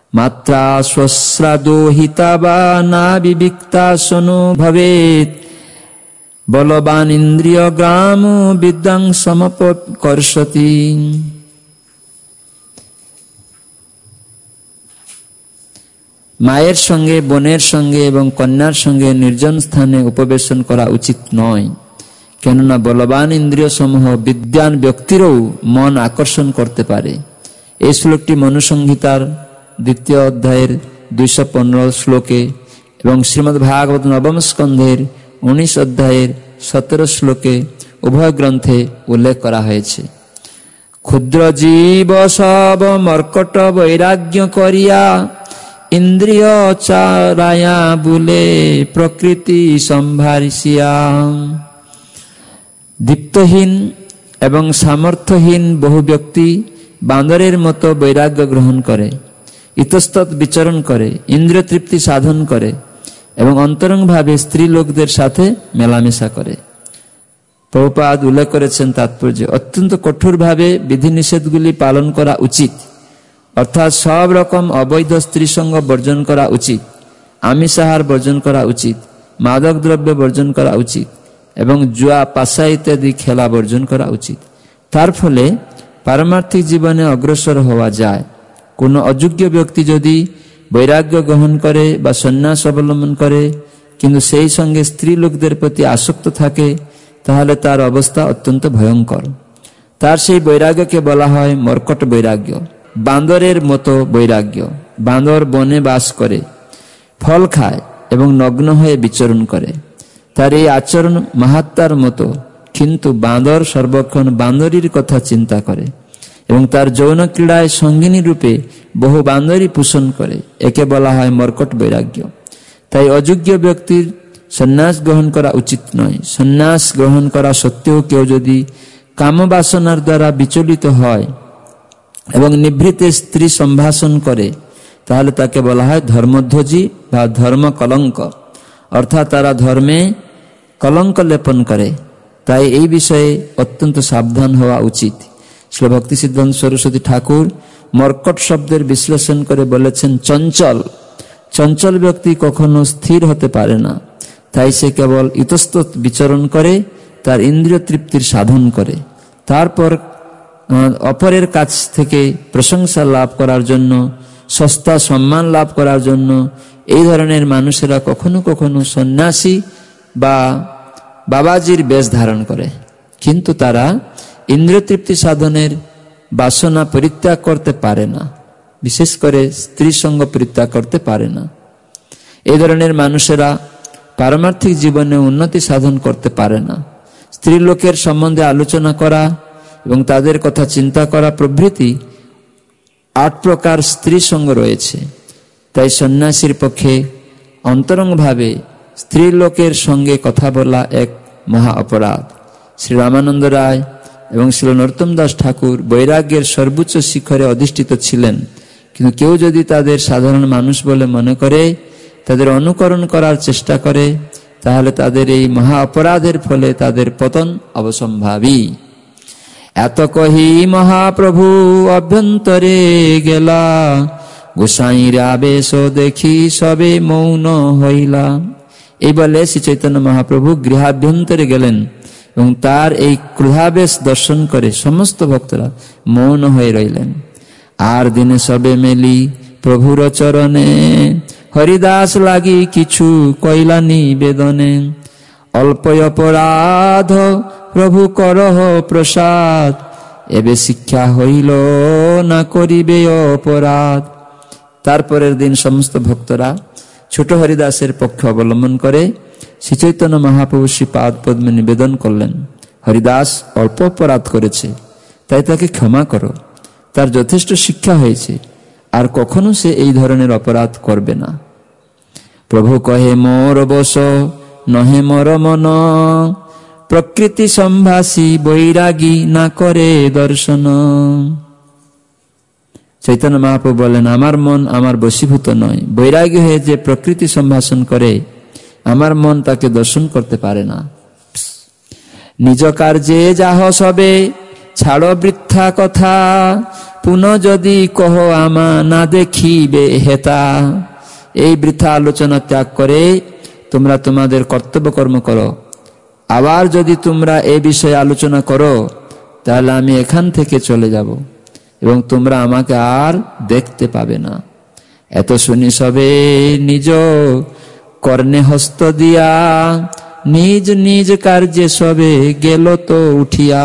মাত্রা স্বস্রাদোহিতা বা না বিবিক্তা শনো ভবেত বলবান ইন্দ্রিয় গ্রাম বিদ্যাং সমপকর্ষতি। মায়ের সঙ্গে, বোনের সঙ্গে এবং কন্যার সঙ্গে নির্জন স্থানে উপবেশন করা উচিত নয়, কেননা বলবান ইন্দ্রিয় সমূহ বিদ্যান ব্যক্তিরও মন আকর্ষণ করতে পারে। এই শ্লোকটি মনুসংহিতার দ্বিতীয় অধ্যায়ের দুইশো পনেরো শ্লোকে এবং শ্রীমদ্ ভাগবত নবম স্কন্ধের উনিশ অধ্যায়ের সতেরো শ্লোকে উভয় গ্রন্থে উল্লেখ করা হয়েছে। ক্ষুদ্র জীব সব মর্কট বৈরাগ্য করিয়া ইন্দ্রিয় চারায়া বুলে প্রকৃতি সম্ভারিসিয়া। দীপ্তহীন এবং সামর্থ্যহীন বহু ব্যক্তি বান্দরের মতো বৈরাগ্য গ্রহণ করে, ইতস্তত বিচরণ করে, ইন্দ্রিয় তৃপ্তি সাধন করে এবং অন্তরঙ্গভাবে স্ত্রী লোকদের সাথে মেলামেশা করে। প্রভুপাদ উল্লেখ করেছেন তাৎপর্য, অত্যন্ত কঠোরভাবে বিধিনিষেধগুলি পালন করা উচিত, অর্থাৎ সব রকম অবৈধ স্ত্রী সঙ্গ বর্জন করা উচিত, আমিষাহার বর্জন করা উচিত, মাদক দ্রব্য বর্জন করা উচিত এবং জুয়া, পাশা ইত্যাদি খেলা বর্জন করা উচিত। তার ফলে পারমার্থিক জীবনে অগ্রসর হওয়া যায়। কোনো অযোগ্য ব্যক্তি যদি বৈরাগ্য গ্রহণ করে বা সন্ন্যাস অবলম্বন করে কিন্তু সেই সঙ্গে স্ত্রী লোকদের প্রতি আসক্ত থাকে, তাহলে তার অবস্থা অত্যন্ত ভয়ঙ্কর। তার সেই বৈরাগ্যকে বলা হয় মর্কট বৈরাগ্য, বান্দরের মতো বৈরাগ্য। বান্দর বনে বাস করে, ফল খায় এবং নগ্ন হয়ে বিচরণ করে। তার এই আচরণ মাহাত্মার মতো, কিন্তু বান্দর সর্বক্ষণ বান্দরীর কথা চিন্তা করে এবং তার যৌন ক্রীড়ায় সঙ্গিনী রূপে বহু বান্দরী পোষণ করে। একে বলা হয় মর্কট বৈরাগ্য। তাই অযোগ্য ব্যক্তির সন্ন্যাস গ্রহণ করা উচিত নয়। সন্ন্যাস গ্রহণ করা সত্ত্বেও কেউ যদি কামবাসনার দ্বারা বিচলিত হয় এবং নিভৃতে স্ত্রী সম্ভাষণ করে, তাহলে তাকে বলা হয় ধর্মধ্বজী বা ধর্ম কলঙ্ক, অর্থাৎ তারা ধর্মে কলঙ্ক লেপন করে। তাই এই বিষয়ে অত্যন্ত সাবধান হওয়া উচিত। শ্রী ভক্তি সিদ্ধান্ত সরস্বতী ঠাকুর মর্কট শব্দের বিশ্লেষণ করে বলেছেন চঞ্চল। চঞ্চল ব্যক্তি কখনো স্থির হতে পারে না, তাই সে কেবল ইতস্তত বিচরণ করে, তার ইন্দ্রিয় তৃপ্তির সাধন করে। তারপর অপরের কাছ থেকে প্রশংসা লাভ করার জন্য, সস্তা সম্মান লাভ করার জন্য এই ধরনের মানুষেরা কখনো কখনো সন্ন্যাসী বা বাবাজির বেশ ধারণ করে, কিন্তু তারা ইন্দ্রিয় তৃপ্তি সাধনের বাসনা পরিত্যাগ করতে পারে না, বিশেষ করে স্ত্রী সঙ্গ পরিত্যাগ করতে পারে না। এই ধরনের মানুষেরা পারমার্থিক জীবনে উন্নতি সাধন করতে পারে না। স্ত্রী লোকের সম্বন্ধে আলোচনা করা এবং তাদের কথা চিন্তা করা প্রভৃতি আট প্রকার স্ত্রী সঙ্গ রয়েছে। তাই সন্ন্যাসীর পক্ষে অন্তরঙ্গভাবে স্ত্রী লোকের সঙ্গে কথা বলা এক মহা অপরাধ। শ্রী রামানন্দ রায় এবং শ্রী নরোত্তম দাস ঠাকুর বৈরাগ্যের সর্বোচ্চ শিখরে অধিষ্ঠিত ছিলেন, কিন্তু কেউ যদি তাদের সাধারণ মানুষ বলে মনে করে, তাদের অনুকরণ করার চেষ্টা করে, তাহলে তাদের এই মহা অপরাধের ফলে তাদের পতন অবসম্ভাবী। এত কহি মহাপ্রভু অভ্যন্তরে গেলা, গোসাইর আবেশ দেখি সবে মৌন হইলা। এই বলে শ্রী চৈতন্য মহাপ্রভু গৃহাভ্যন্তরে গেলেন এবং তার এই ক্রোধাবেশ দর্শন করে সমস্ত ভক্তরা মৌন হয়ে রইলেন। আর দিনে সবে মেলি প্রভুর চরণে, হরিদাস লাগি কিছু কইলা নিবেদনে। অল্প অপরাধ প্রভু করহ প্রসাদ, এবে শিক্ষা হইল না করিবে অপরাধ। তারপরের দিন সমস্ত ভক্তরা ছোট হরিদাসের পক্ষ অবলম্বন করে শ্রী চৈতন্য মহাপ্রভু শ্রী পাদ পদ্মে নিবেদন করলেন, হরিদাস অল্প অপরাধ করেছে, তাই তাকে ক্ষমা করো। তার যথেষ্ট শিক্ষা হয়েছে, আর কখনো সে এই ধরনের অপরাধ করবে না। প্রভু কহে মোর বস নহে মর মন, প্রকৃতি সম্ভাসী বৈরাগী না করে দর্শন। চৈতন্য মহাপ্রভু বলেন, আমার মন আমার বশীভূত নয়। বৈরাগী হয়ে যে প্রকৃতি সম্ভাষণ করে, আমার মন তাকে দর্শন করতে পারে না। নিজ কার্যে যাহ সবে ছাড় বৃথা কথা, পুনঃ যদি কহ আমা না দেখিবে হেতা। এই বৃথা আলোচনা ত্যাগ করে তোমরা তোমাদের কর্তব্য কর্ম করো। আবার যদি তোমরা এই বিষয়ে আলোচনা করো তাহলে আমি এখান থেকে চলে যাব এবং তোমরা আমাকে আর দেখতে পাবে না। এত শুনি সবে নিজ কর্ণে হস্ত দিয়া, নিজ নিজ কার্যে সবে গেল তো উঠিয়া।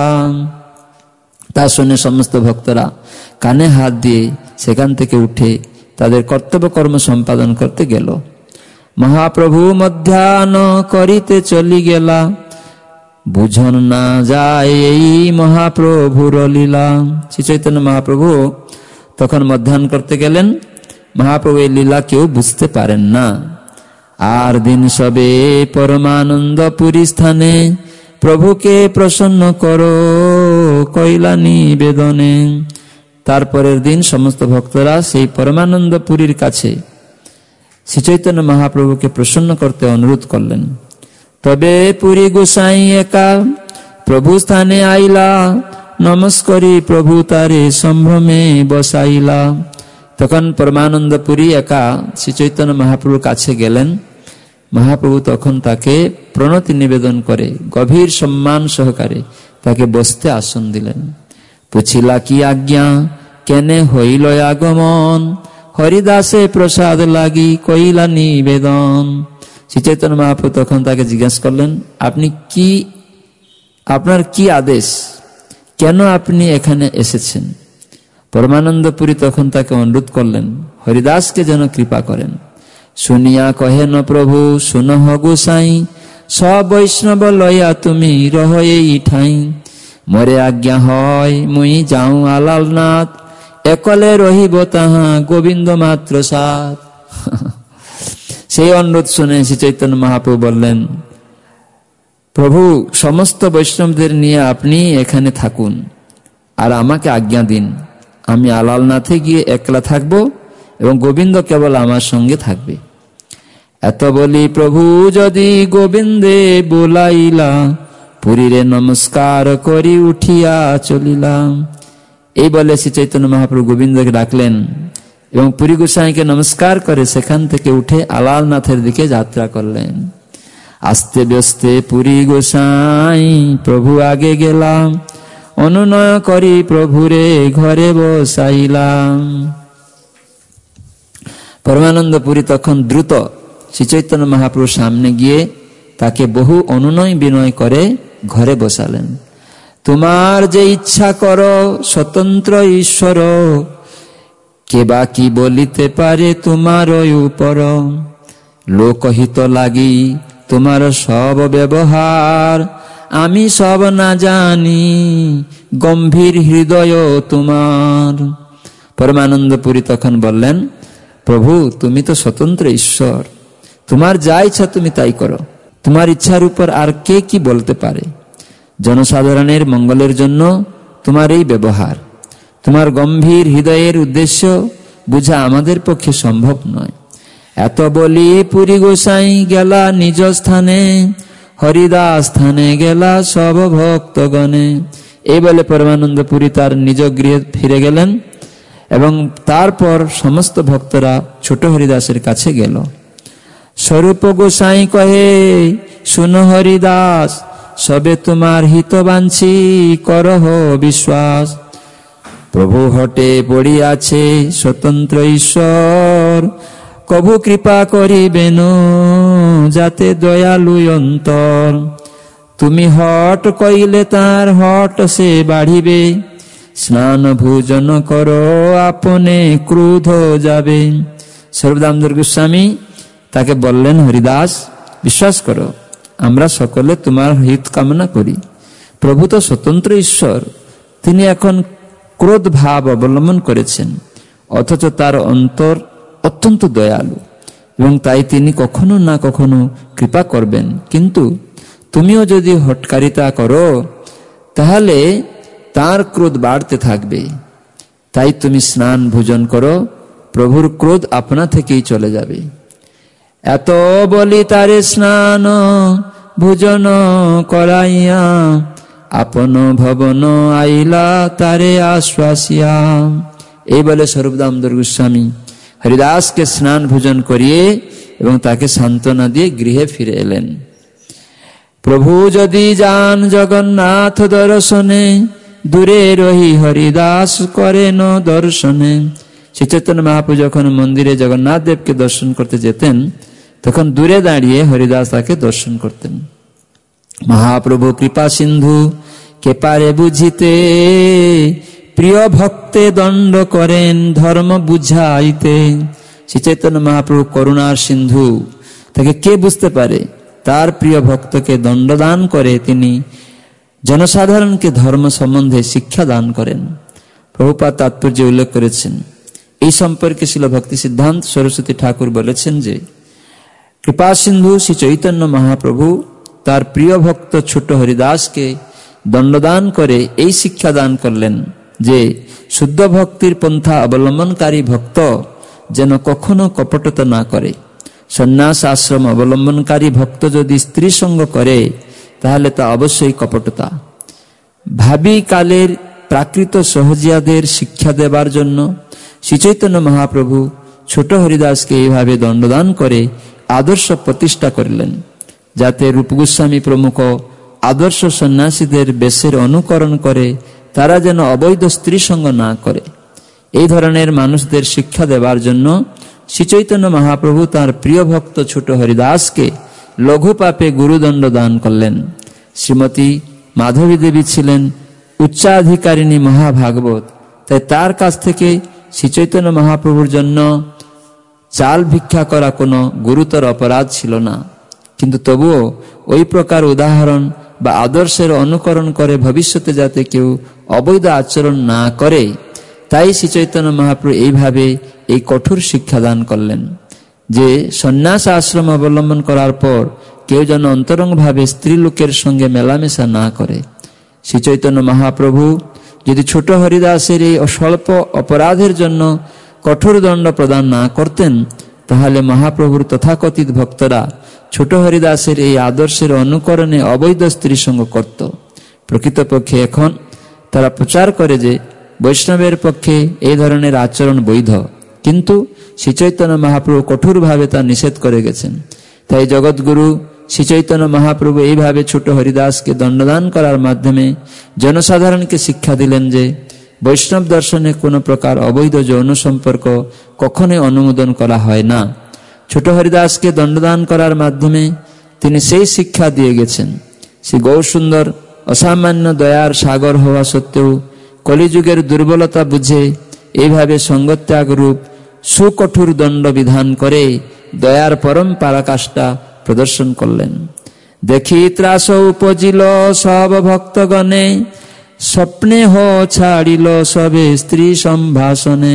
তা শুনে সমস্ত ভক্তরা কানে হাত দিয়ে সেখান থেকে উঠে তাদের কর্তব্য কর্ম সম্পাদন করতে গেল। মহাপ্রভু মধ্যাহ্ন করিতে চলি গেলা, বুঝন না যায় এই মহাপ্রভুর লীলা। শ্রী চৈতন্য মহাপ্রভু তখন মধ্যাহ্ন করতে গেলেন। মহাপ্রভু এই লীলা কেউ বুঝতে পারেন না। আর দিন সবে পরমানন্দ পুরী স্থানে, প্রভুকে প্রসন্ন করো কইলা নিবেদনে। তারপরের দিন সমস্ত ভক্তরা সেই পরমানন্দ পুরীর কাছে শ্রী চৈতন্য মহাপ্রভুকে প্রসন্ন করতে অনুরোধ করলেন। তবে পুরী গোসাই একা প্রভু স্থানে আইলা, নমস্করি প্রভু তারে সম্ভ্রমে বসাইলা। তখন পরমানন্দ পুরী একা শ্রী চৈতন্য মহাপ্রভুর কাছে গেলেন। মহাপ্রভু তখন তাকে প্রণতি নিবেদন করে গভীর সম্মান সহকারে তাকে বসতে আসন দিলেন। পুছিলা কি আজ্ঞা, কেনে হইল আগমন, হরিদাসে প্রসাদ লাগি কইলা নিবেদন। শ্রী চৈতন্য মহাপ্রভু তখন তাকে জিজ্ঞাসা করলেন, আপনি কি, আপনার কি আদেশ, কেন আপনি এখানে এসেছেন? পরমানন্দ পুরী তখন তাকে অনুরোধ করলেন হরিদাসকে যেন কৃপা করেন। শুনিয়া কহেন প্রভু শুনহ গোসাই, সব বৈষ্ণব লয়া তুমি রহ এই ঠাই। মরে আজ্ঞা হয় মুই যাও আলালনাথ, একলে রহিব তাহা গোবিন্দ মাত্র সাথ। সেই অনুরোধ শুনে শ্রী চৈতন্য মহাপ্রভু বললেন, প্রভু সমস্ত বৈষ্ণবদের নিয়ে আপনি এখানে থাকুন আর আমাকে আজ্ঞা দিন, আমি আলালনাথে গিয়ে একলা থাকবো এবং গোবিন্দ কেবল আমার সঙ্গে থাকবে। এত বলি প্রভু যদি গোবিন্দে বোলাইলা, পুরীরে নমস্কার করি উঠিয়া চলিলাম। এই বলে শ্রী চৈতন্য মহাপ্রভু গোবিন্দকে ডাকলেন এবং পুরী গোসাইকে নমস্কার করে সেখান থেকে উঠে আলালনাথের দিকে যাত্রা করলেন। আস্তে ব্যস্তে পুরী গোসাই প্রভু আগে গেলাম, অনুনয় করি প্রভুরে ঘরে বসাইলাম। পরমানন্দ পুরী তখন দ্রুত শ্রী চৈতন্য মহাপ্রভুর সামনে গিয়ে তাকে বহু অনুনয় বিনয় করে ঘরে বসালেন। তোমার যে ইচ্ছা করো স্বতন্ত্র ঈশ্বর, কে বা কি বলিতে পারে তোমার উপর। লোকহিত লাগি তোমার সব ব্যবহার, আমি সব না জানি গম্ভীর হৃদয় তোমার। পরমানন্দ পুরী তখন বললেন, প্রভু তুমি তো স্বতন্ত্র ঈশ্বর, তোমার যা ইচ্ছা তুমি তাই করো। তোমার ইচ্ছার উপর আর কে কি বলতে পারে? জনসাধারণের মঙ্গলের জন্য তোমার এই ব্যবহার। তোমার গম্ভীর হৃদয়ের উদ্দেশ্য বুঝা আমাদের পক্ষে সম্ভব নয়। এত বলি পুরী গোসাই গেলা নিজ স্থানে, হরিদাস স্থানে গেলা সব ভক্তগণে। এই বলে পরমানন্দ পুরী তার নিজ গৃহে ফিরে গেলেন এবং তারপর সমস্ত ভক্তরা ছোট হরিদাসের কাছে গেল। স্বরূপ গোসাই কহে শুনো হরিদাস, সবে তোমার হিত বাঞ্ছি করহ বিশ্বাস। প্রভু হটে পড়িয়াছে স্বতন্ত্র ঈশ্বর, কভু কৃপা করিবেন যাতে দয়ালু অন্তর। তুমি হট কইলে তার হট সে বাড়িবে, স্নান ভোজন করো আপনে ক্রোধ যাবে। সর্বদামোদর গোস্বামী তাকে বললেন, হরিদাস বিশ্বাস করো, আমরা সকলে তোমার হিত কামনা করি। প্রভু তো স্বতন্ত্র ঈশ্বর, তিনি এখন ক্রোধ ভাব অবলম্বন করেছেন, অথচ তার অন্তর অত্যন্ত দয়ালু এবং তাই তিনি কখনো না কখনো কৃপা করবেন। কিন্তু তুমিও যদি হটকারিতা করো তাহলে তার ক্রোধ বাড়তে থাকবে। তাই তুমি স্নান ভোজন করো, প্রভুর ক্রোধ আপনা থেকেই চলে যাবে। এত বলি তারে স্নান ভোজন করাইয়া, আপন ভবন আইলা তারে আশ্বাসিয়া। এই বলে স্বরূপ দামোদর গোস্বামী হরিদাসকে স্নান ভোজন করিয়ে এবং তাকে সান্ত্বনা দিয়ে গৃহে ফিরে এলেন। প্রভু যদি যান জগন্নাথ দর্শনে, দূরে রহি হরিদাস করেন দর্শনে। শ্রী চৈতন্য মহাপ্রভু যখন মন্দিরে জগন্নাথ দেবকে দর্শন করতে যেতেন, তখন দূরে দাঁড়িয়ে হরিদাস তাকে দর্শন করতেন। মহাপ্রভু কৃপা সিন্ধু কে পারে বুঝিতে, প্রিয় ভক্তে দণ্ড করেন ধর্ম বুঝাইতে। শ্রী চৈতন্য মহাপ্রভু করুণার সিন্ধু, তাকে কে বুঝতে পারে? তার প্রিয় ভক্তকে দণ্ডদান করে তিনি জনসাধারণকে ধর্ম সম্বন্ধে শিক্ষা দান করেন। প্রভুপাদ তাৎপর্য উল্লেখ করেছেন। এই সম্পর্কে শ্রীল ভক্তি সিদ্ধান্ত সরস্বতী ঠাকুর বলেছেন যে, কৃপা সিন্ধু শ্রী চৈতন্য মহাপ্রভু তার প্রিয় ভক্ত ছোট হরিদাসকে দণ্ডদান করে এই শিক্ষা দান করলেন যে, শুদ্ধ ভক্তির পন্থা অবলম্বনকারী ভক্ত যেন কখনো কপটতা না করে। সন্ন্যাস আশ্রম অবলম্বনকারী ভক্ত যদি স্ত্রী সঙ্গ করে, তাহলে তা অবশ্যই কপটতা। ভাবি কালের প্রাকৃত সহজিয়াদের শিক্ষা দেবার জন্য শ্রী চৈতন্য মহাপ্রভু ছোট হরিদাসকে এইভাবে দণ্ডদান করে আদর্শ প্রতিষ্ঠা করলেন, যাতে রূপ গোস্বামী প্রমুখ আদর্শ সন্ন্যাসীদের বেশের অনুকরণ করে তারা যেন অবৈধ স্ত্রী সঙ্গ না করে। এই ধরনের মানুষদের শিক্ষা দেবার জন্য শ্রী চৈতন্য মহাপ্রভু তার প্রিয় ভক্ত ছোট হরিদাসকে লঘু পাপে গুরুদণ্ড দান করলেন। শ্রীমতী মাধবী দেবী ছিলেন উচ্চাধিকারিণী মহাভাগবত, তাই তার কাছ থেকে শ্রী চৈতন্য মহাপ্রভুর জন্য চাল ভিক্ষা করা কোনো গুরুতর অপরাধ ছিল না। কিন্তু তবুও ওই প্রকার উদাহরণ বা আদর্শের অনুকরণ করে ভবিষ্যতে যাতে কেউ অবৈধ আচরণ না করে, তাই শ্রী চৈতন্য মহাপ্রভু এইভাবে এই কঠোর শিক্ষা দান করলেন যে, সন্ন্যাস আশ্রম অবলম্বন করার পর কেউ যেন অন্তরঙ্গ ভাবে স্ত্রী লোকের সঙ্গে মেলামেশা না করে। শ্রী চৈতন্য মহাপ্রভু যদি ছোট হরিদাসের এই স্বল্প অপরাধের জন্য কঠোর দণ্ড প্রদান না করতেন, তাহলে মহাপ্রভুর তথাকথিত ভক্তরা ছোট হরিদাসের এই আদর্শের অনুকরণে অবৈধ স্ত্রী সঙ্গ করত। প্রকৃতপক্ষে এখন তারা প্রচার করে যে বৈষ্ণবের পক্ষে এই ধরনের আচরণ বৈধ, কিন্তু শ্রী চৈতন্য মহাপ্রভু কঠোরভাবে তা নিষেধ করে গেছেন। তাই জগৎগুরু শ্রী চৈতন্য মহাপ্রভু এইভাবে ছোট হরিদাসকে দণ্ডদান করার মাধ্যমে জনসাধারণকে শিক্ষা দিলেন যে, বৈষ্ণব দর্শনে কোনো প্রকার অবৈধ যৌন সম্পর্ক কখনোই অনুমোদন করা হয় না। ছোট হরিদাসকে দণ্ডদান করার মাধ্যমে তিনি সেই শিক্ষা দিয়ে গেছেন। শ্রী গৌরসুন্দর অসামান্য দয়ার সাগর হওয়া সত্ত্বেও কলিযুগের দুর্বলতা বুঝে এইভাবে সঙ্গত্যাগ রূপ সুকঠোর দণ্ড বিধান করে দয়ার পরম পরাকাষ্ঠা প্রদর্শন করলেন। দেখি ত্রাস উপজিল সব ভক্তগণে, স্বপ্নে হ ছাড়িল সবে স্ত্রী সম্ভাষণে।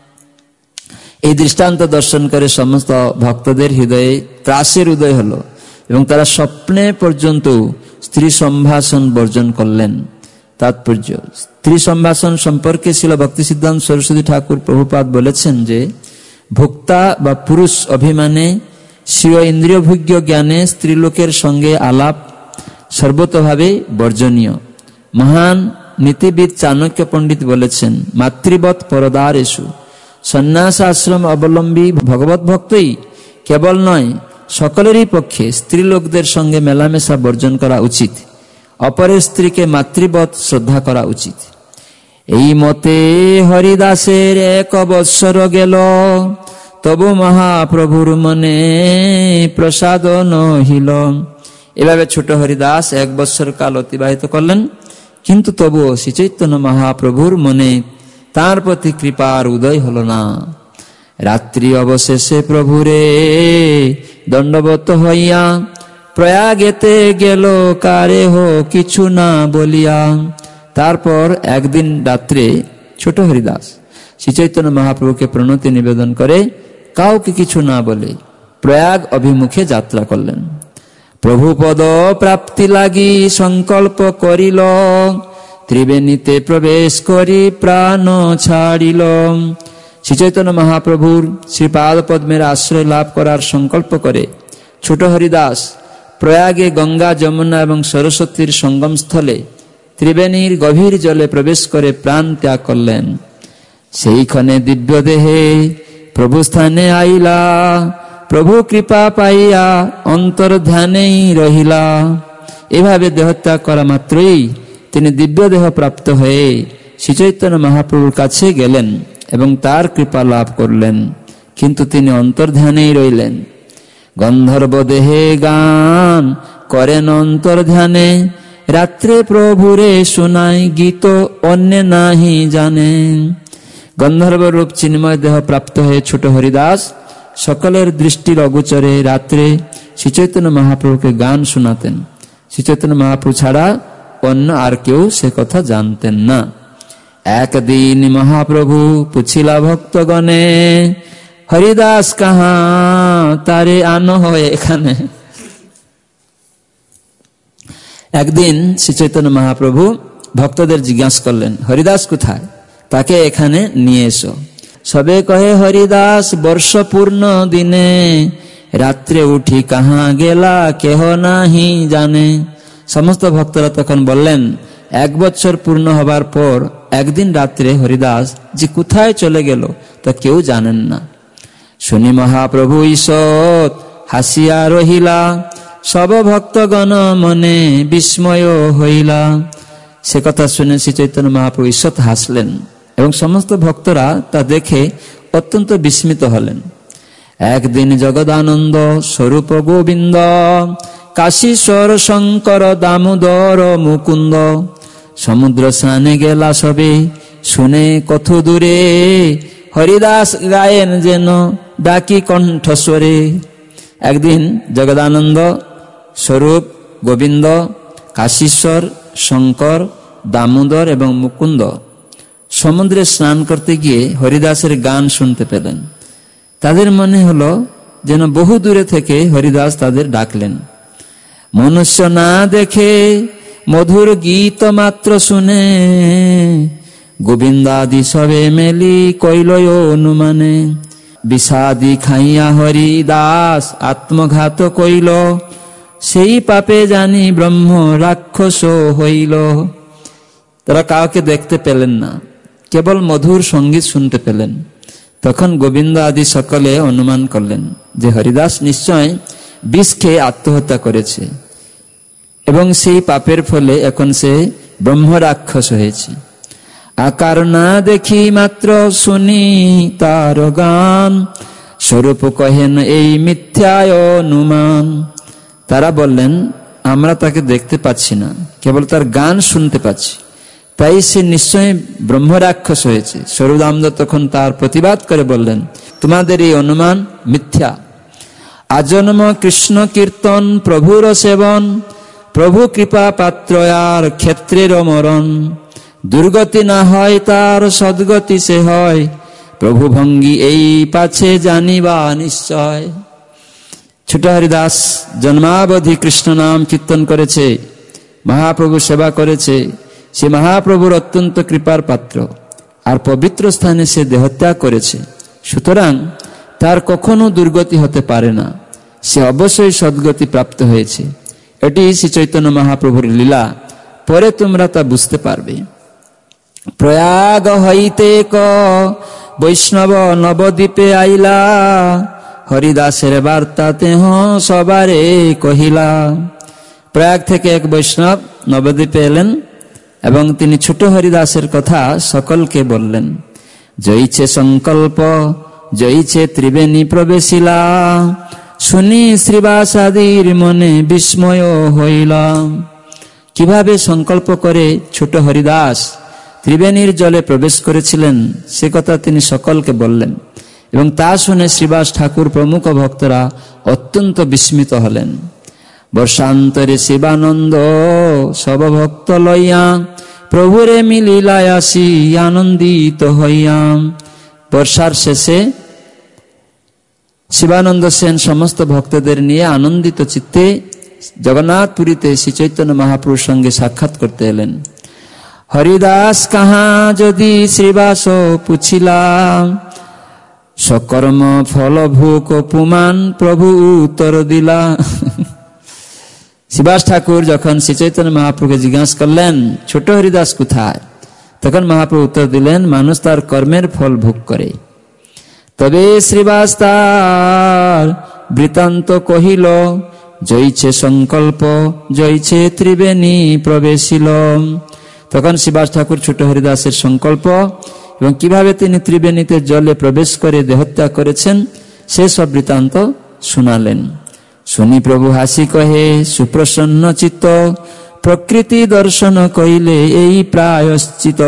এই দৃষ্টান্ত দর্শন করে সমস্ত ভক্তদের হৃদয়ে ত্রাসের উদয় হলো এবং তারা স্বপ্নে পর্যন্ত স্ত্রী সম্ভাষণ বর্জন করলেন। তাৎপর্য, স্ত্রী সম্ভাষণ সম্পর্কে ছিল ভক্তি সিদ্ধান্ত সরস্বতী ঠাকুর প্রভুপাদ বলেছেন যে, ভোক্তা বা পুরুষ অভিমানে স্বীয় ইন্দ্রিয়ভোগ্য জ্ঞানে স্ত্রীলোকের সঙ্গে আলাপ সর্বতভাবে বর্জনীয়। মহান নীতিবিদ চাণক্য পণ্ডিত বলেছেন, মাতৃবৎ পরদারেষু। সন্ন্যাস আশ্রম অবলম্বী ভগবত ভক্তই কেবল নয়, সকলেরই পক্ষে স্ত্রীলোকদের সঙ্গে মেলামেশা বর্জন করা উচিত। অপরের স্ত্রীকে মাতৃবৎ শ্রদ্ধা করা উচিত। এই মতে হরিদাসের এক বৎসর গেল, তবু মহাপ্রভুর মনে প্রসাদ নহিল। এভাবে ছোট হরিদাস এক বৎসর কাল অতিবাহিত করলেন, কিন্তু তবুও শ্রী চৈতন্য মহাপ্রভুর মনে তার প্রতি কৃপার উদয় হল না। রাত্রি অবশেষে প্রভুরে দণ্ডবত হইয়া প্রয়াগেতে গেল কারে হো কিছু না বলিয়া। তারপর একদিন রাত্রে ছোট হরিদাস শ্রী চৈতন্য মহাপ্রভুকে প্রণতি নিবেদন করে কাউকে কিছু না বলে প্রয়াগ অভিমুখে যাত্রা করলেন। প্রভু পদ প্রাপ্তি লাগি সংকল্প করিল, ত্রিবেণীতে প্রবেশ করি প্রাণ ছাড়িল। শ্রী চৈতন্য মহাপ্রভুর শ্রীপাদ পদ্মের আশ্রয় লাভ করার সংকল্প করে ছোট হরিদাস প্রয়াগে গঙ্গা, যমুনা এবং সরস্বতীর সঙ্গম স্থলে ত্রিবেণীর গভীর জলে প্রবেশ করে প্রাণ ত্যাগ করলেন। সেইখানে দিব্য দেহে প্রভু স্থানে আইলা, প্রভু কৃপা পাইয়া অন্তর ধ্যানেই রহিলা। এভাবে দেহত্যাগ করা মাত্রই তিনি দিব্য দেহ প্রাপ্ত হয়ে শ্রীচৈতন্য মহাপ্রভুর কাছে গেলেন এবং তার কৃপা লাভ করলেন, কিন্তু তিনি অন্তর্ধ্যানেই রইলেন। গন্ধর্ব দেহে গান করেন অন্তর্ধ্যানে, রাত্রে প্রভুরে শোনাই গীত অন্য নাহি জানে। গন্ধর্ব রূপ চিন্ময় দেহ প্রাপ্ত হয়ে ছোট হরিদাস সকলের দৃষ্টির অগোচরে রাত্রে শ্রীচৈতন্য মহাপ্রভুকে গান শোনাতেন। শ্রীচৈতন্য মহাপ্রভু ছাড়া অন্য আর কেউ সে কথা জানতেন না। একদিন মহাপ্রভু পুছিলা ভক্তগণে, হরিদাস কাহা তারে আনো হয় এখানে। একদিন শ্রী চৈতন্য মহাপ্রভু ভক্তদের জিজ্ঞাসা করলেন, হরিদাস কোথায়, তাকে এখানে নিয়ে এসো। সবে কহে হরিদাস বর্ষ পূর্ণ দিনে, রাত্রে উঠি কাহা গেলা কেহ নাহি জানে। সমস্ত ভক্তরা তখন বললেন, এক বছর পূর্ণ হবার পর একদিন রাত্রে হরিদাস যে কোথায় চলে গেল তা কেউ জানেন না। শুনি মহাপ্রভু ঈষৎ হাসিয়া রহিলা, সব ভক্তগণ মনে বিস্ময় হইলা। সে কথা শুনে শ্রী চৈতন্য মহাপ্রভু ঈষৎ হাসলেন এবং সমস্ত ভক্তরা তা দেখে অত্যন্ত বিস্মিত হলেন। একদিন জগদানন্দ স্বরূপ গোবিন্দ, কাশীশ্বর শঙ্কর দামোদর মুকুন্দ, সমুদ্র স্নানে গেলা সবে শুনে কত দূরে, হরিদাস গায়েন যেন ডাকি কণ্ঠস্বরে। একদিন জগদানন্দ স্বরূপ গোবিন্দ, কাশীশ্বর শঙ্কর দামোদর এবং মুকুন্দ সমুদ্রে স্নান করতে গিয়ে হরিদাসের গান শুনতে পেলেন। তাদের মনে হলো যেন বহু দূরে থেকে হরিদাস তাদের ডাকলেন। মনুষ্য না দেখে মধুর গীত মাত্র শুনে, গোবিন্দাদি সবে মেলি কইল অনুমানে। বিষাদি খাইয়া হরিদাস আত্মঘাত কইল, সেই পাপে জানি ব্রহ্ম রাক্ষস হইল। তারা কাউকে দেখতে পেলেন না, কেবল মধুর সঙ্গীত শুনতে পেলেন। তখন গোবিন্দ আদি সকলে অনুমান করলেন যে হরিদাস নিশ্চয় বিষ খেয়ে আত্মহত্যা করেছে এবং সেই পাপের ফলে এখন সে ব্রহ্ম রাক্ষস হয়েছে। আকার না দেখি মাত্র শুনি তার গান, স্বরূপ কহেন এই মিথ্যায় অনুমান। তারা বললেন, আমরা তাকে দেখতে পাচ্ছি না, কেবল তার গান শুনতে পাচ্ছি, তাই সে নিশ্চয় ব্রহ্ম রাক্ষস হয়েছে। স্বরূপদামোদর তখন তার প্রতিবাদ করে বললেন, তোমাদের এই অনুমান মিথ্যা। আজন্ম কৃষ্ণ কীর্তন প্রভুর সেবন, প্রভু কৃপা পাত্র আর ক্ষেত্রের মরণ। দুর্গতি না হয় তার সদ্গতি সে হয়, প্রভু ভঙ্গি এই পাছে জানিবা নিশ্চয়। ছোট হরিদাস জন্মাবধি কৃষ্ণ নাম কীর্তন করেছে, মহাপ্রভু সেবা করেছে, সে মহাপ্রভুর অত্যন্ত কৃপার পাত্র, আর পবিত্র স্থানে সে দেহত্যাগ করেছে। সুতরাং তার কখনো দুর্গতি হতে পারে না, সে অবশ্যই সদ্গতি প্রাপ্ত হয়েছে। এটি শ্রী চৈতন্য মহাপ্রভুর লীলা, পরে তোমরা তা বুঝতে পারবে। প্রয়াগ হইতে ক বৈষ্ণব নবদ্বীপে আইলা, হরিদাসের বার্তাতে হ সবারে কহিলা। প্রয়াগ থেকে এক বৈষ্ণব নবদ্বীপে এলেন এবং তিনি ছোট হরিদাসের কথা সকলকে বললেন। জয়ীছে সংকল্প জয়ীছে ত্রিবেণী প্রবেশিলা, শুনি শ্রীবাসাদির মনে বিস্ময় হইলা। কিভাবে সংকল্প করে ছোট হরিদাস ত্রিবেণীর জলে প্রবেশ করেছিলেন সে কথা তিনি সকলকে বললেন এবং তা শুনে শ্রীবাস ঠাকুর প্রমুখ ভক্তরা অত্যন্ত বিস্মিত হলেন। বর্ষান্তরে শিবানন্দ সব ভক্ত লইয়া, প্রভুরে মিলিলায় আসি আনন্দিত হইয়া। বর্ষার শেষে শিবানন্দ সেন সমস্ত ভক্তদের নিয়ে আনন্দিত চিত্তে জগন্নাথপুরীতে শ্রী চৈতন্য মহাপ্রভুর সঙ্গে সাক্ষাৎ করতে এলেন। হরিদাস কাহা যদি শ্রীবাস পুছিলা, সকর্ম ফল ভোগ পুমান প্রভু উত্তর দিলা। শ্রীবাস ঠাকুর যখন শ্রী চৈতন্য মহাপ্রভুকে জিজ্ঞাসা করলেন ছোট হরিদাস কোথায়, তখন মহাপ্রভু উত্তর দিলেন, মানুষ তার কর্মের ফল ভোগ করে। তবে শ্রীবাস তার বৃত্তান্ত কহিল, জয়ছে সংকল্প জয়ছে ত্রিবেণী প্রবেশিল। তখন শ্রীবাস ঠাকুর ছোট হরিদাসের সংকল্প এবং কিভাবে তিনি ত্রিবেণীতে জলে প্রবেশ করে দেহত্যাগ করেছেন সে সব বৃত্তান্ত শুনালেন। শুনি প্রভু হাসি কহে, সুপ্রসন্ন চিত্ত প্রকৃতি দর্শন কইলে এই প্রায়শ্চিত।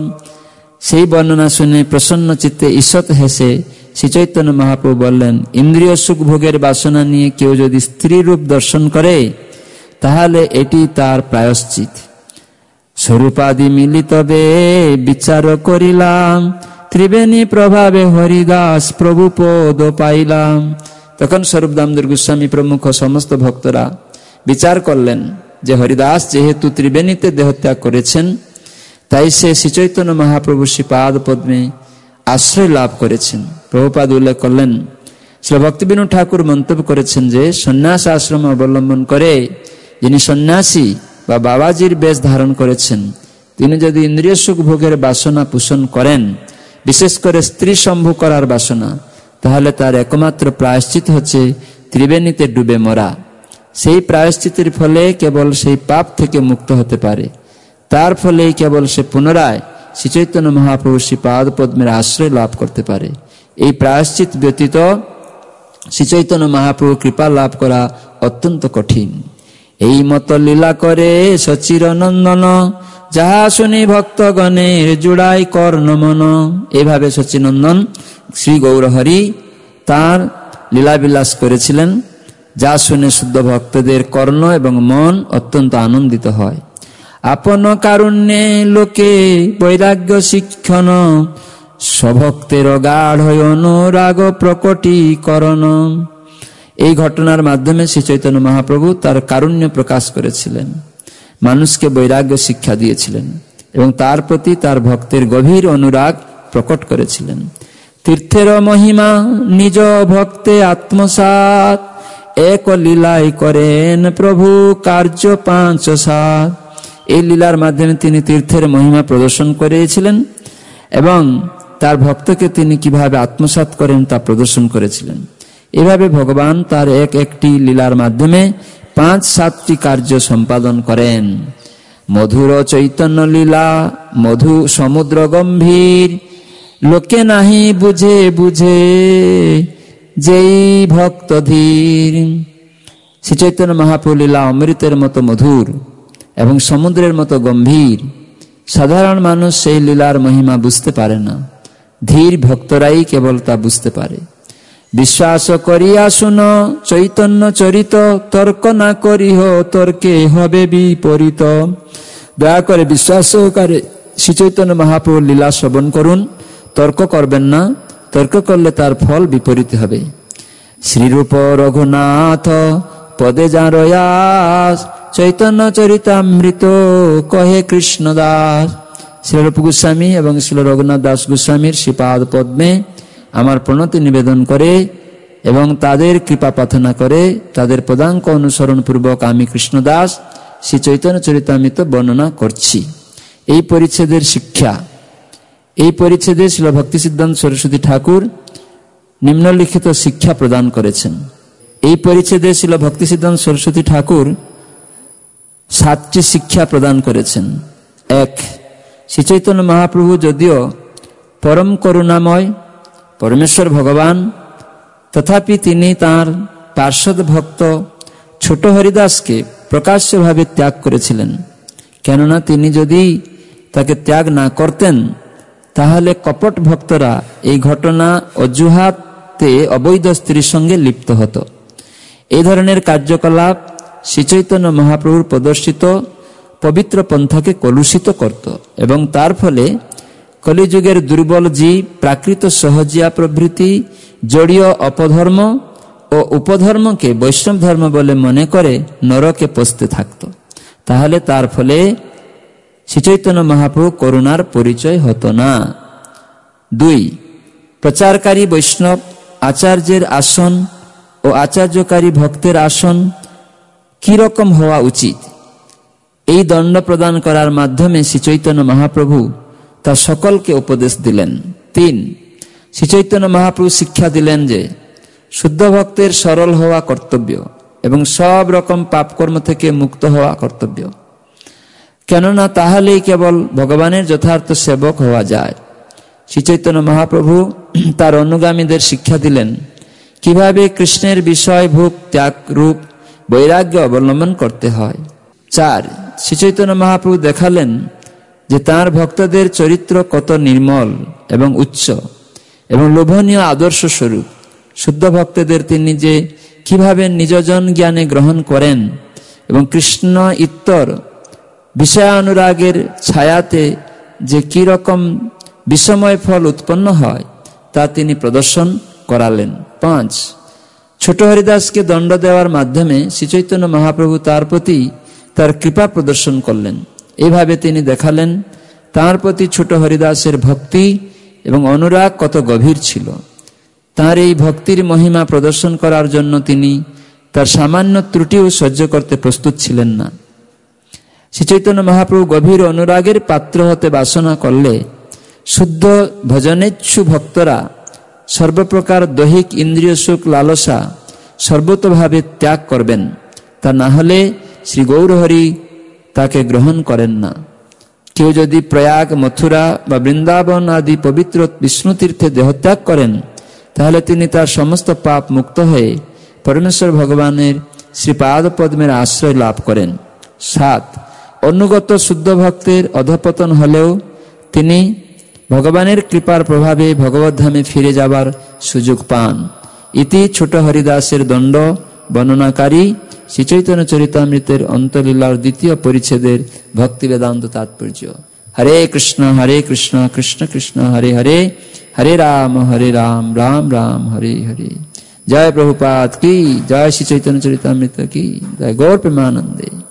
সেই বর্ণনা শুনে প্রসন্ন চিত্তে ঈষৎ হেসে শ্রী চৈতন্য মহাপ্রভু বললেন, ইন্দ্রিয় সুখ ভোগের বাসনা নিয়ে কেউ যদি স্ত্রী রূপ দর্শন করে তাহলে এটি তার প্রায়শ্চিত। স্বরূপাদি মিলিতবে বিচার করিলাম, ত্রিবেণী প্রভাবে হরিদাস প্রভু পদ পাইলাম। তখন স্বরূপ দামোদর গোস্বামী প্রমুখ সমস্ত ভক্তরা বিচার করলেন যে হরিদাস যেহেতু ত্রিবেণীতে দেহত্যাগ করেছেন তাই সে শ্রীচৈতন্য মহাপ্রভু শ্রীপাদ পদ্মে আশ্রয় লাভ করেছেন। প্রভুপাদ উল্লেখ করলেন, শ্রী ভক্তিবিনোদ ঠাকুর মন্তব্য করেছেন যে সন্ন্যাস আশ্রম অবলম্বন করে যিনি সন্ন্যাসী বা বাবাজির বেশ ধারণ করেছেন তিনি যদি ইন্দ্রিয় সুখ ভোগের বাসনা পোষণ করেন, বিশেষ করে স্ত্রী সম্ভোগ করার বাসনা, তাহলে তার একমাত্র প্রায়শ্চিত হচ্ছে ত্রিবেণীতে ডুবে মরা। সেই প্রায়শ্চিতের ফলে কেবল সেই পাপ থেকে মুক্ত হতে পারে, তার ফলেই কেবল সে পুনরায় শ্রী চৈতন্য মহাপ্রভু শ্রীপাদ পদ্মের আশ্রয় লাভ করতে পারে। এই প্রায়শ্চিত ব্যতীত শ্রী চৈতন্য মহাপ্রভু কৃপা লাভ করা অত্যন্ত কঠিন। এই মত লীলা করে সচির নন্দন, যাহা শুনি ভক্তগণের জুড়াই কর্ণমন। এইভাবে সচিনন্দন শ্রী গৌরহরি তার লীলাবিলাস করেছিলেন, যা শুনে শুদ্ধ ভক্তদের কর্ণ এবং মন অত্যন্ত আনন্দিত হয়। আপন কারুণ্যে লোকে বৈরাগ্য শিক্ষণ, স্বভক্তের গাঢ় অনুরাগ প্রকটীকরণ। এই ঘটনার মাধ্যমে শ্রী চৈতন্য মহাপ্রভু তার কারুণ্য প্রকাশ করেছিলেন, মানুষকে বৈরাগ্য শিক্ষা দিয়েছিলেন এবং তার প্রতি তার ভক্তের গভীর অনুরাগ প্রকট করেছিলেন। তীর্থের মহিমা নিজ ভক্তে আত্মসাৎ, এক লীলাই করেন প্রভু কার্য পাঁচ সাত। এই লীলার মাধ্যমে তিনি তীর্থের মহিমা প্রদর্শন করেছিলেন এবং তার ভক্তকে তিনি কিভাবে আত্মসাৎ করেন তা প্রদর্শন করেছিলেন। এভাবে ভগবান তার এক একটি লীলার মাধ্যমে পাঁচ সাতটি কার্য সম্পাদন করেন। মধুর চৈতন্য লীলা মধু সমুদ্র গম্ভীর, লোকে নাহি বুঝে বুঝে যেই ভক্ত ধীর। শ্রী চৈতন্য মহাপ্রভু লীলা অমৃতের মতো মধুর এবং সমুদ্রের মতো গম্ভীর। সাধারণ মানুষ সেই লীলার মহিমা বুঝতে পারে না, ধীর ভক্তরাই কেবল তা বুঝতে পারে। বিশ্বাস করিয়া শুন চৈতন্য চরিত, তর্ক না করিহ তর্কে হবে বিপরীত। দয়া করে বিশ্বাস সহকারে শ্রী চৈতন্য মহাপ্রভুর লীলা শ্রবণ করুন, তর্ক করবেন না, তর্ক করলে তার ফল বিপরীত হবে। শ্রীরূপ রঘুনাথ পদে যার আস, চৈতন্য চরিতামৃত কহে কৃষ্ণদাস। শ্রীরূপ গোস্বামী এবং শ্রী রঘুনাথ দাস গোস্বামীর শ্রীপাদ পদ্মে আমার প্রণতি নিবেদন করে এবং তাদের কৃপা প্রার্থনা করে তাদের পদাঙ্ক অনুসরণ পূর্বক আমি কৃষ্ণদাস শ্রী চৈতন্য চরিতামৃত বর্ণনা করছি। এই পরিচ্ছেদের শিক্ষা, এই পরিচ্ছেদে শ্রীল ভক্তি সিদ্ধান্ত সরস্বতী ঠাকুর নিম্নলিখিত শিক্ষা প্রদান করেছেন। এই পরিচ্ছেদে শ্রীল ভক্তি সিদ্ধান্ত সরস্বতী ঠাকুর সাতটি শিক্ষা প্রদান করেছেন। এক, শ্রী চৈতন্য মহাপ্রভু যদিও পরম করুণাময় পরমেশ্বর ভগবান, তথাপি তিনি তাঁর পার্শ্বদ ভক্ত ছোট হরিদাসকে প্রকাশ্যভাবে ত্যাগ করেছিলেন। কেননা তিনি যদি তাকে ত্যাগ না করতেন তাহলে কপট ভক্তরা এই ঘটনা অজুহাতে অবৈধ স্ত্রীর সঙ্গে লিপ্ত হতো। এই ধরনের কার্যকলাপ শ্রীচৈতন্য মহাপ্রভুর প্রদর্শিত পবিত্র পন্থাকে কলুষিত করত এবং তার ফলে কলিযুগের দুর্বল জীব প্রাকৃত সহজিয়া প্রভৃতি জড়ীয় অপধর্ম ও উপধর্মকে বৈষ্ণব ধর্ম বলে মনে করে নরকে পচতে থাকত। তাহলে তার ফলে শ্রীচৈতন্য মহাপ্রভু করুণার পরিচয় হতো না। দুই, প্রচারকারী বৈষ্ণব আচার্যের আসন ও আচার্যকারী ভক্তের আসন কি রকম হওয়া উচিত, এই দণ্ড প্রদান করার মাধ্যমে শ্রীচৈতন্য মহাপ্রভু তা সকলকে উপদেশ দিলেন। তিন, শ্রী চৈতন্য মহাপ্রভু শিক্ষা দিলেন যে শুদ্ধ ভক্তের সরল হওয়া কর্তব্য এবং সব রকম পাপকর্ম থেকে মুক্ত হওয়া কর্তব্য, কেননা তাহলেই কেবল ভগবানের যথার্থ সেবক হওয়া যায়। শ্রী চৈতন্য মহাপ্রভু তার অনুগামীদের শিক্ষা দিলেন কিভাবে কৃষ্ণের বিষয় ভোগ ত্যাগ রূপ বৈরাগ্য অবলম্বন করতে হয়। চার, শ্রী চৈতন্য মহাপ্রভু দেখালেন যে তাঁর ভক্তদের চরিত্র কত নির্মল এবং উচ্চ এবং লোভনীয় আদর্শ স্বরূপ। শুদ্ধ ভক্তদের তিনি যে কিভাবে নিজজন জ্ঞানে গ্রহণ করেন এবং কৃষ্ণ ইত্তর বিষয়ানুরাগের ছায়াতে যে কি রকম বিষময় ফল উৎপন্ন হয় তা তিনি প্রদর্শন করালেন। পাঁচ, ছোট হরিদাসকে দণ্ড দেওয়ার মাধ্যমে শ্রী চৈতন্য মহাপ্রভু তার প্রতি তার কৃপা প্রদর্শন করলেন। এইভাবে তিনি দেখালেন তার প্রতি ছোট হরিদাসের ভক্তি এবং অনুরাগ কত গভীর ছিল। তার এই ভক্তির মহিমা প্রদর্শন করার জন্য তিনি তার সামান্য ত্রুটিও সহ্য করতে প্রস্তুত ছিলেন না। শ্রী চৈতন্য মহাপ্রভু গভীর অনুরাগের পাত্র হতে বাসনা করলে শুদ্ধ ভজনেচ্ছু ভক্তরা সর্বপ্রকার দৈহিক ইন্দ্রিয় সুখ লালসা সর্বতভাবে ত্যাগ করবেন, তা না হলে শ্রী গৌরহরি তাকে গ্রহণ করেন না। কেউ যদি প্রয়াগ, মথুরা বা বৃন্দাবন আদি পবিত্র বিষ্ণু তীর্থে দেহত্যাগ করেন তাহলে তিনি তার সমস্ত পাপ মুক্ত হয়ে পরমেশ্বর ভগবানের শ্রীপাদ পদ্মের আশ্রয় লাভ করেন। সাত, অনুগত শুদ্ধ ভক্তের অধপতন হলেও তিনি ভগবানের কৃপার প্রভাবে ভগবদ্ধামে ফিরে যাবার সুযোগ পান। ইতি ছোট হরিদাসের দণ্ড বর্ণনাকারী শ্রী চৈতন্য চরিতামৃতের অন্তলীলার দ্বিতীয় পরিচ্ছেদের ভক্তি বেদান্ত তাৎপর্য। হরে কৃষ্ণ হরে কৃষ্ণ কৃষ্ণ কৃষ্ণ হরে হরে, হরে রাম হরে রাম রাম রাম হরে হরে। জয় প্রভুপাদ কি জয়, শ্রী চৈতন্য চরিতামৃত কি জয়, গৌর প্রেমানন্দে।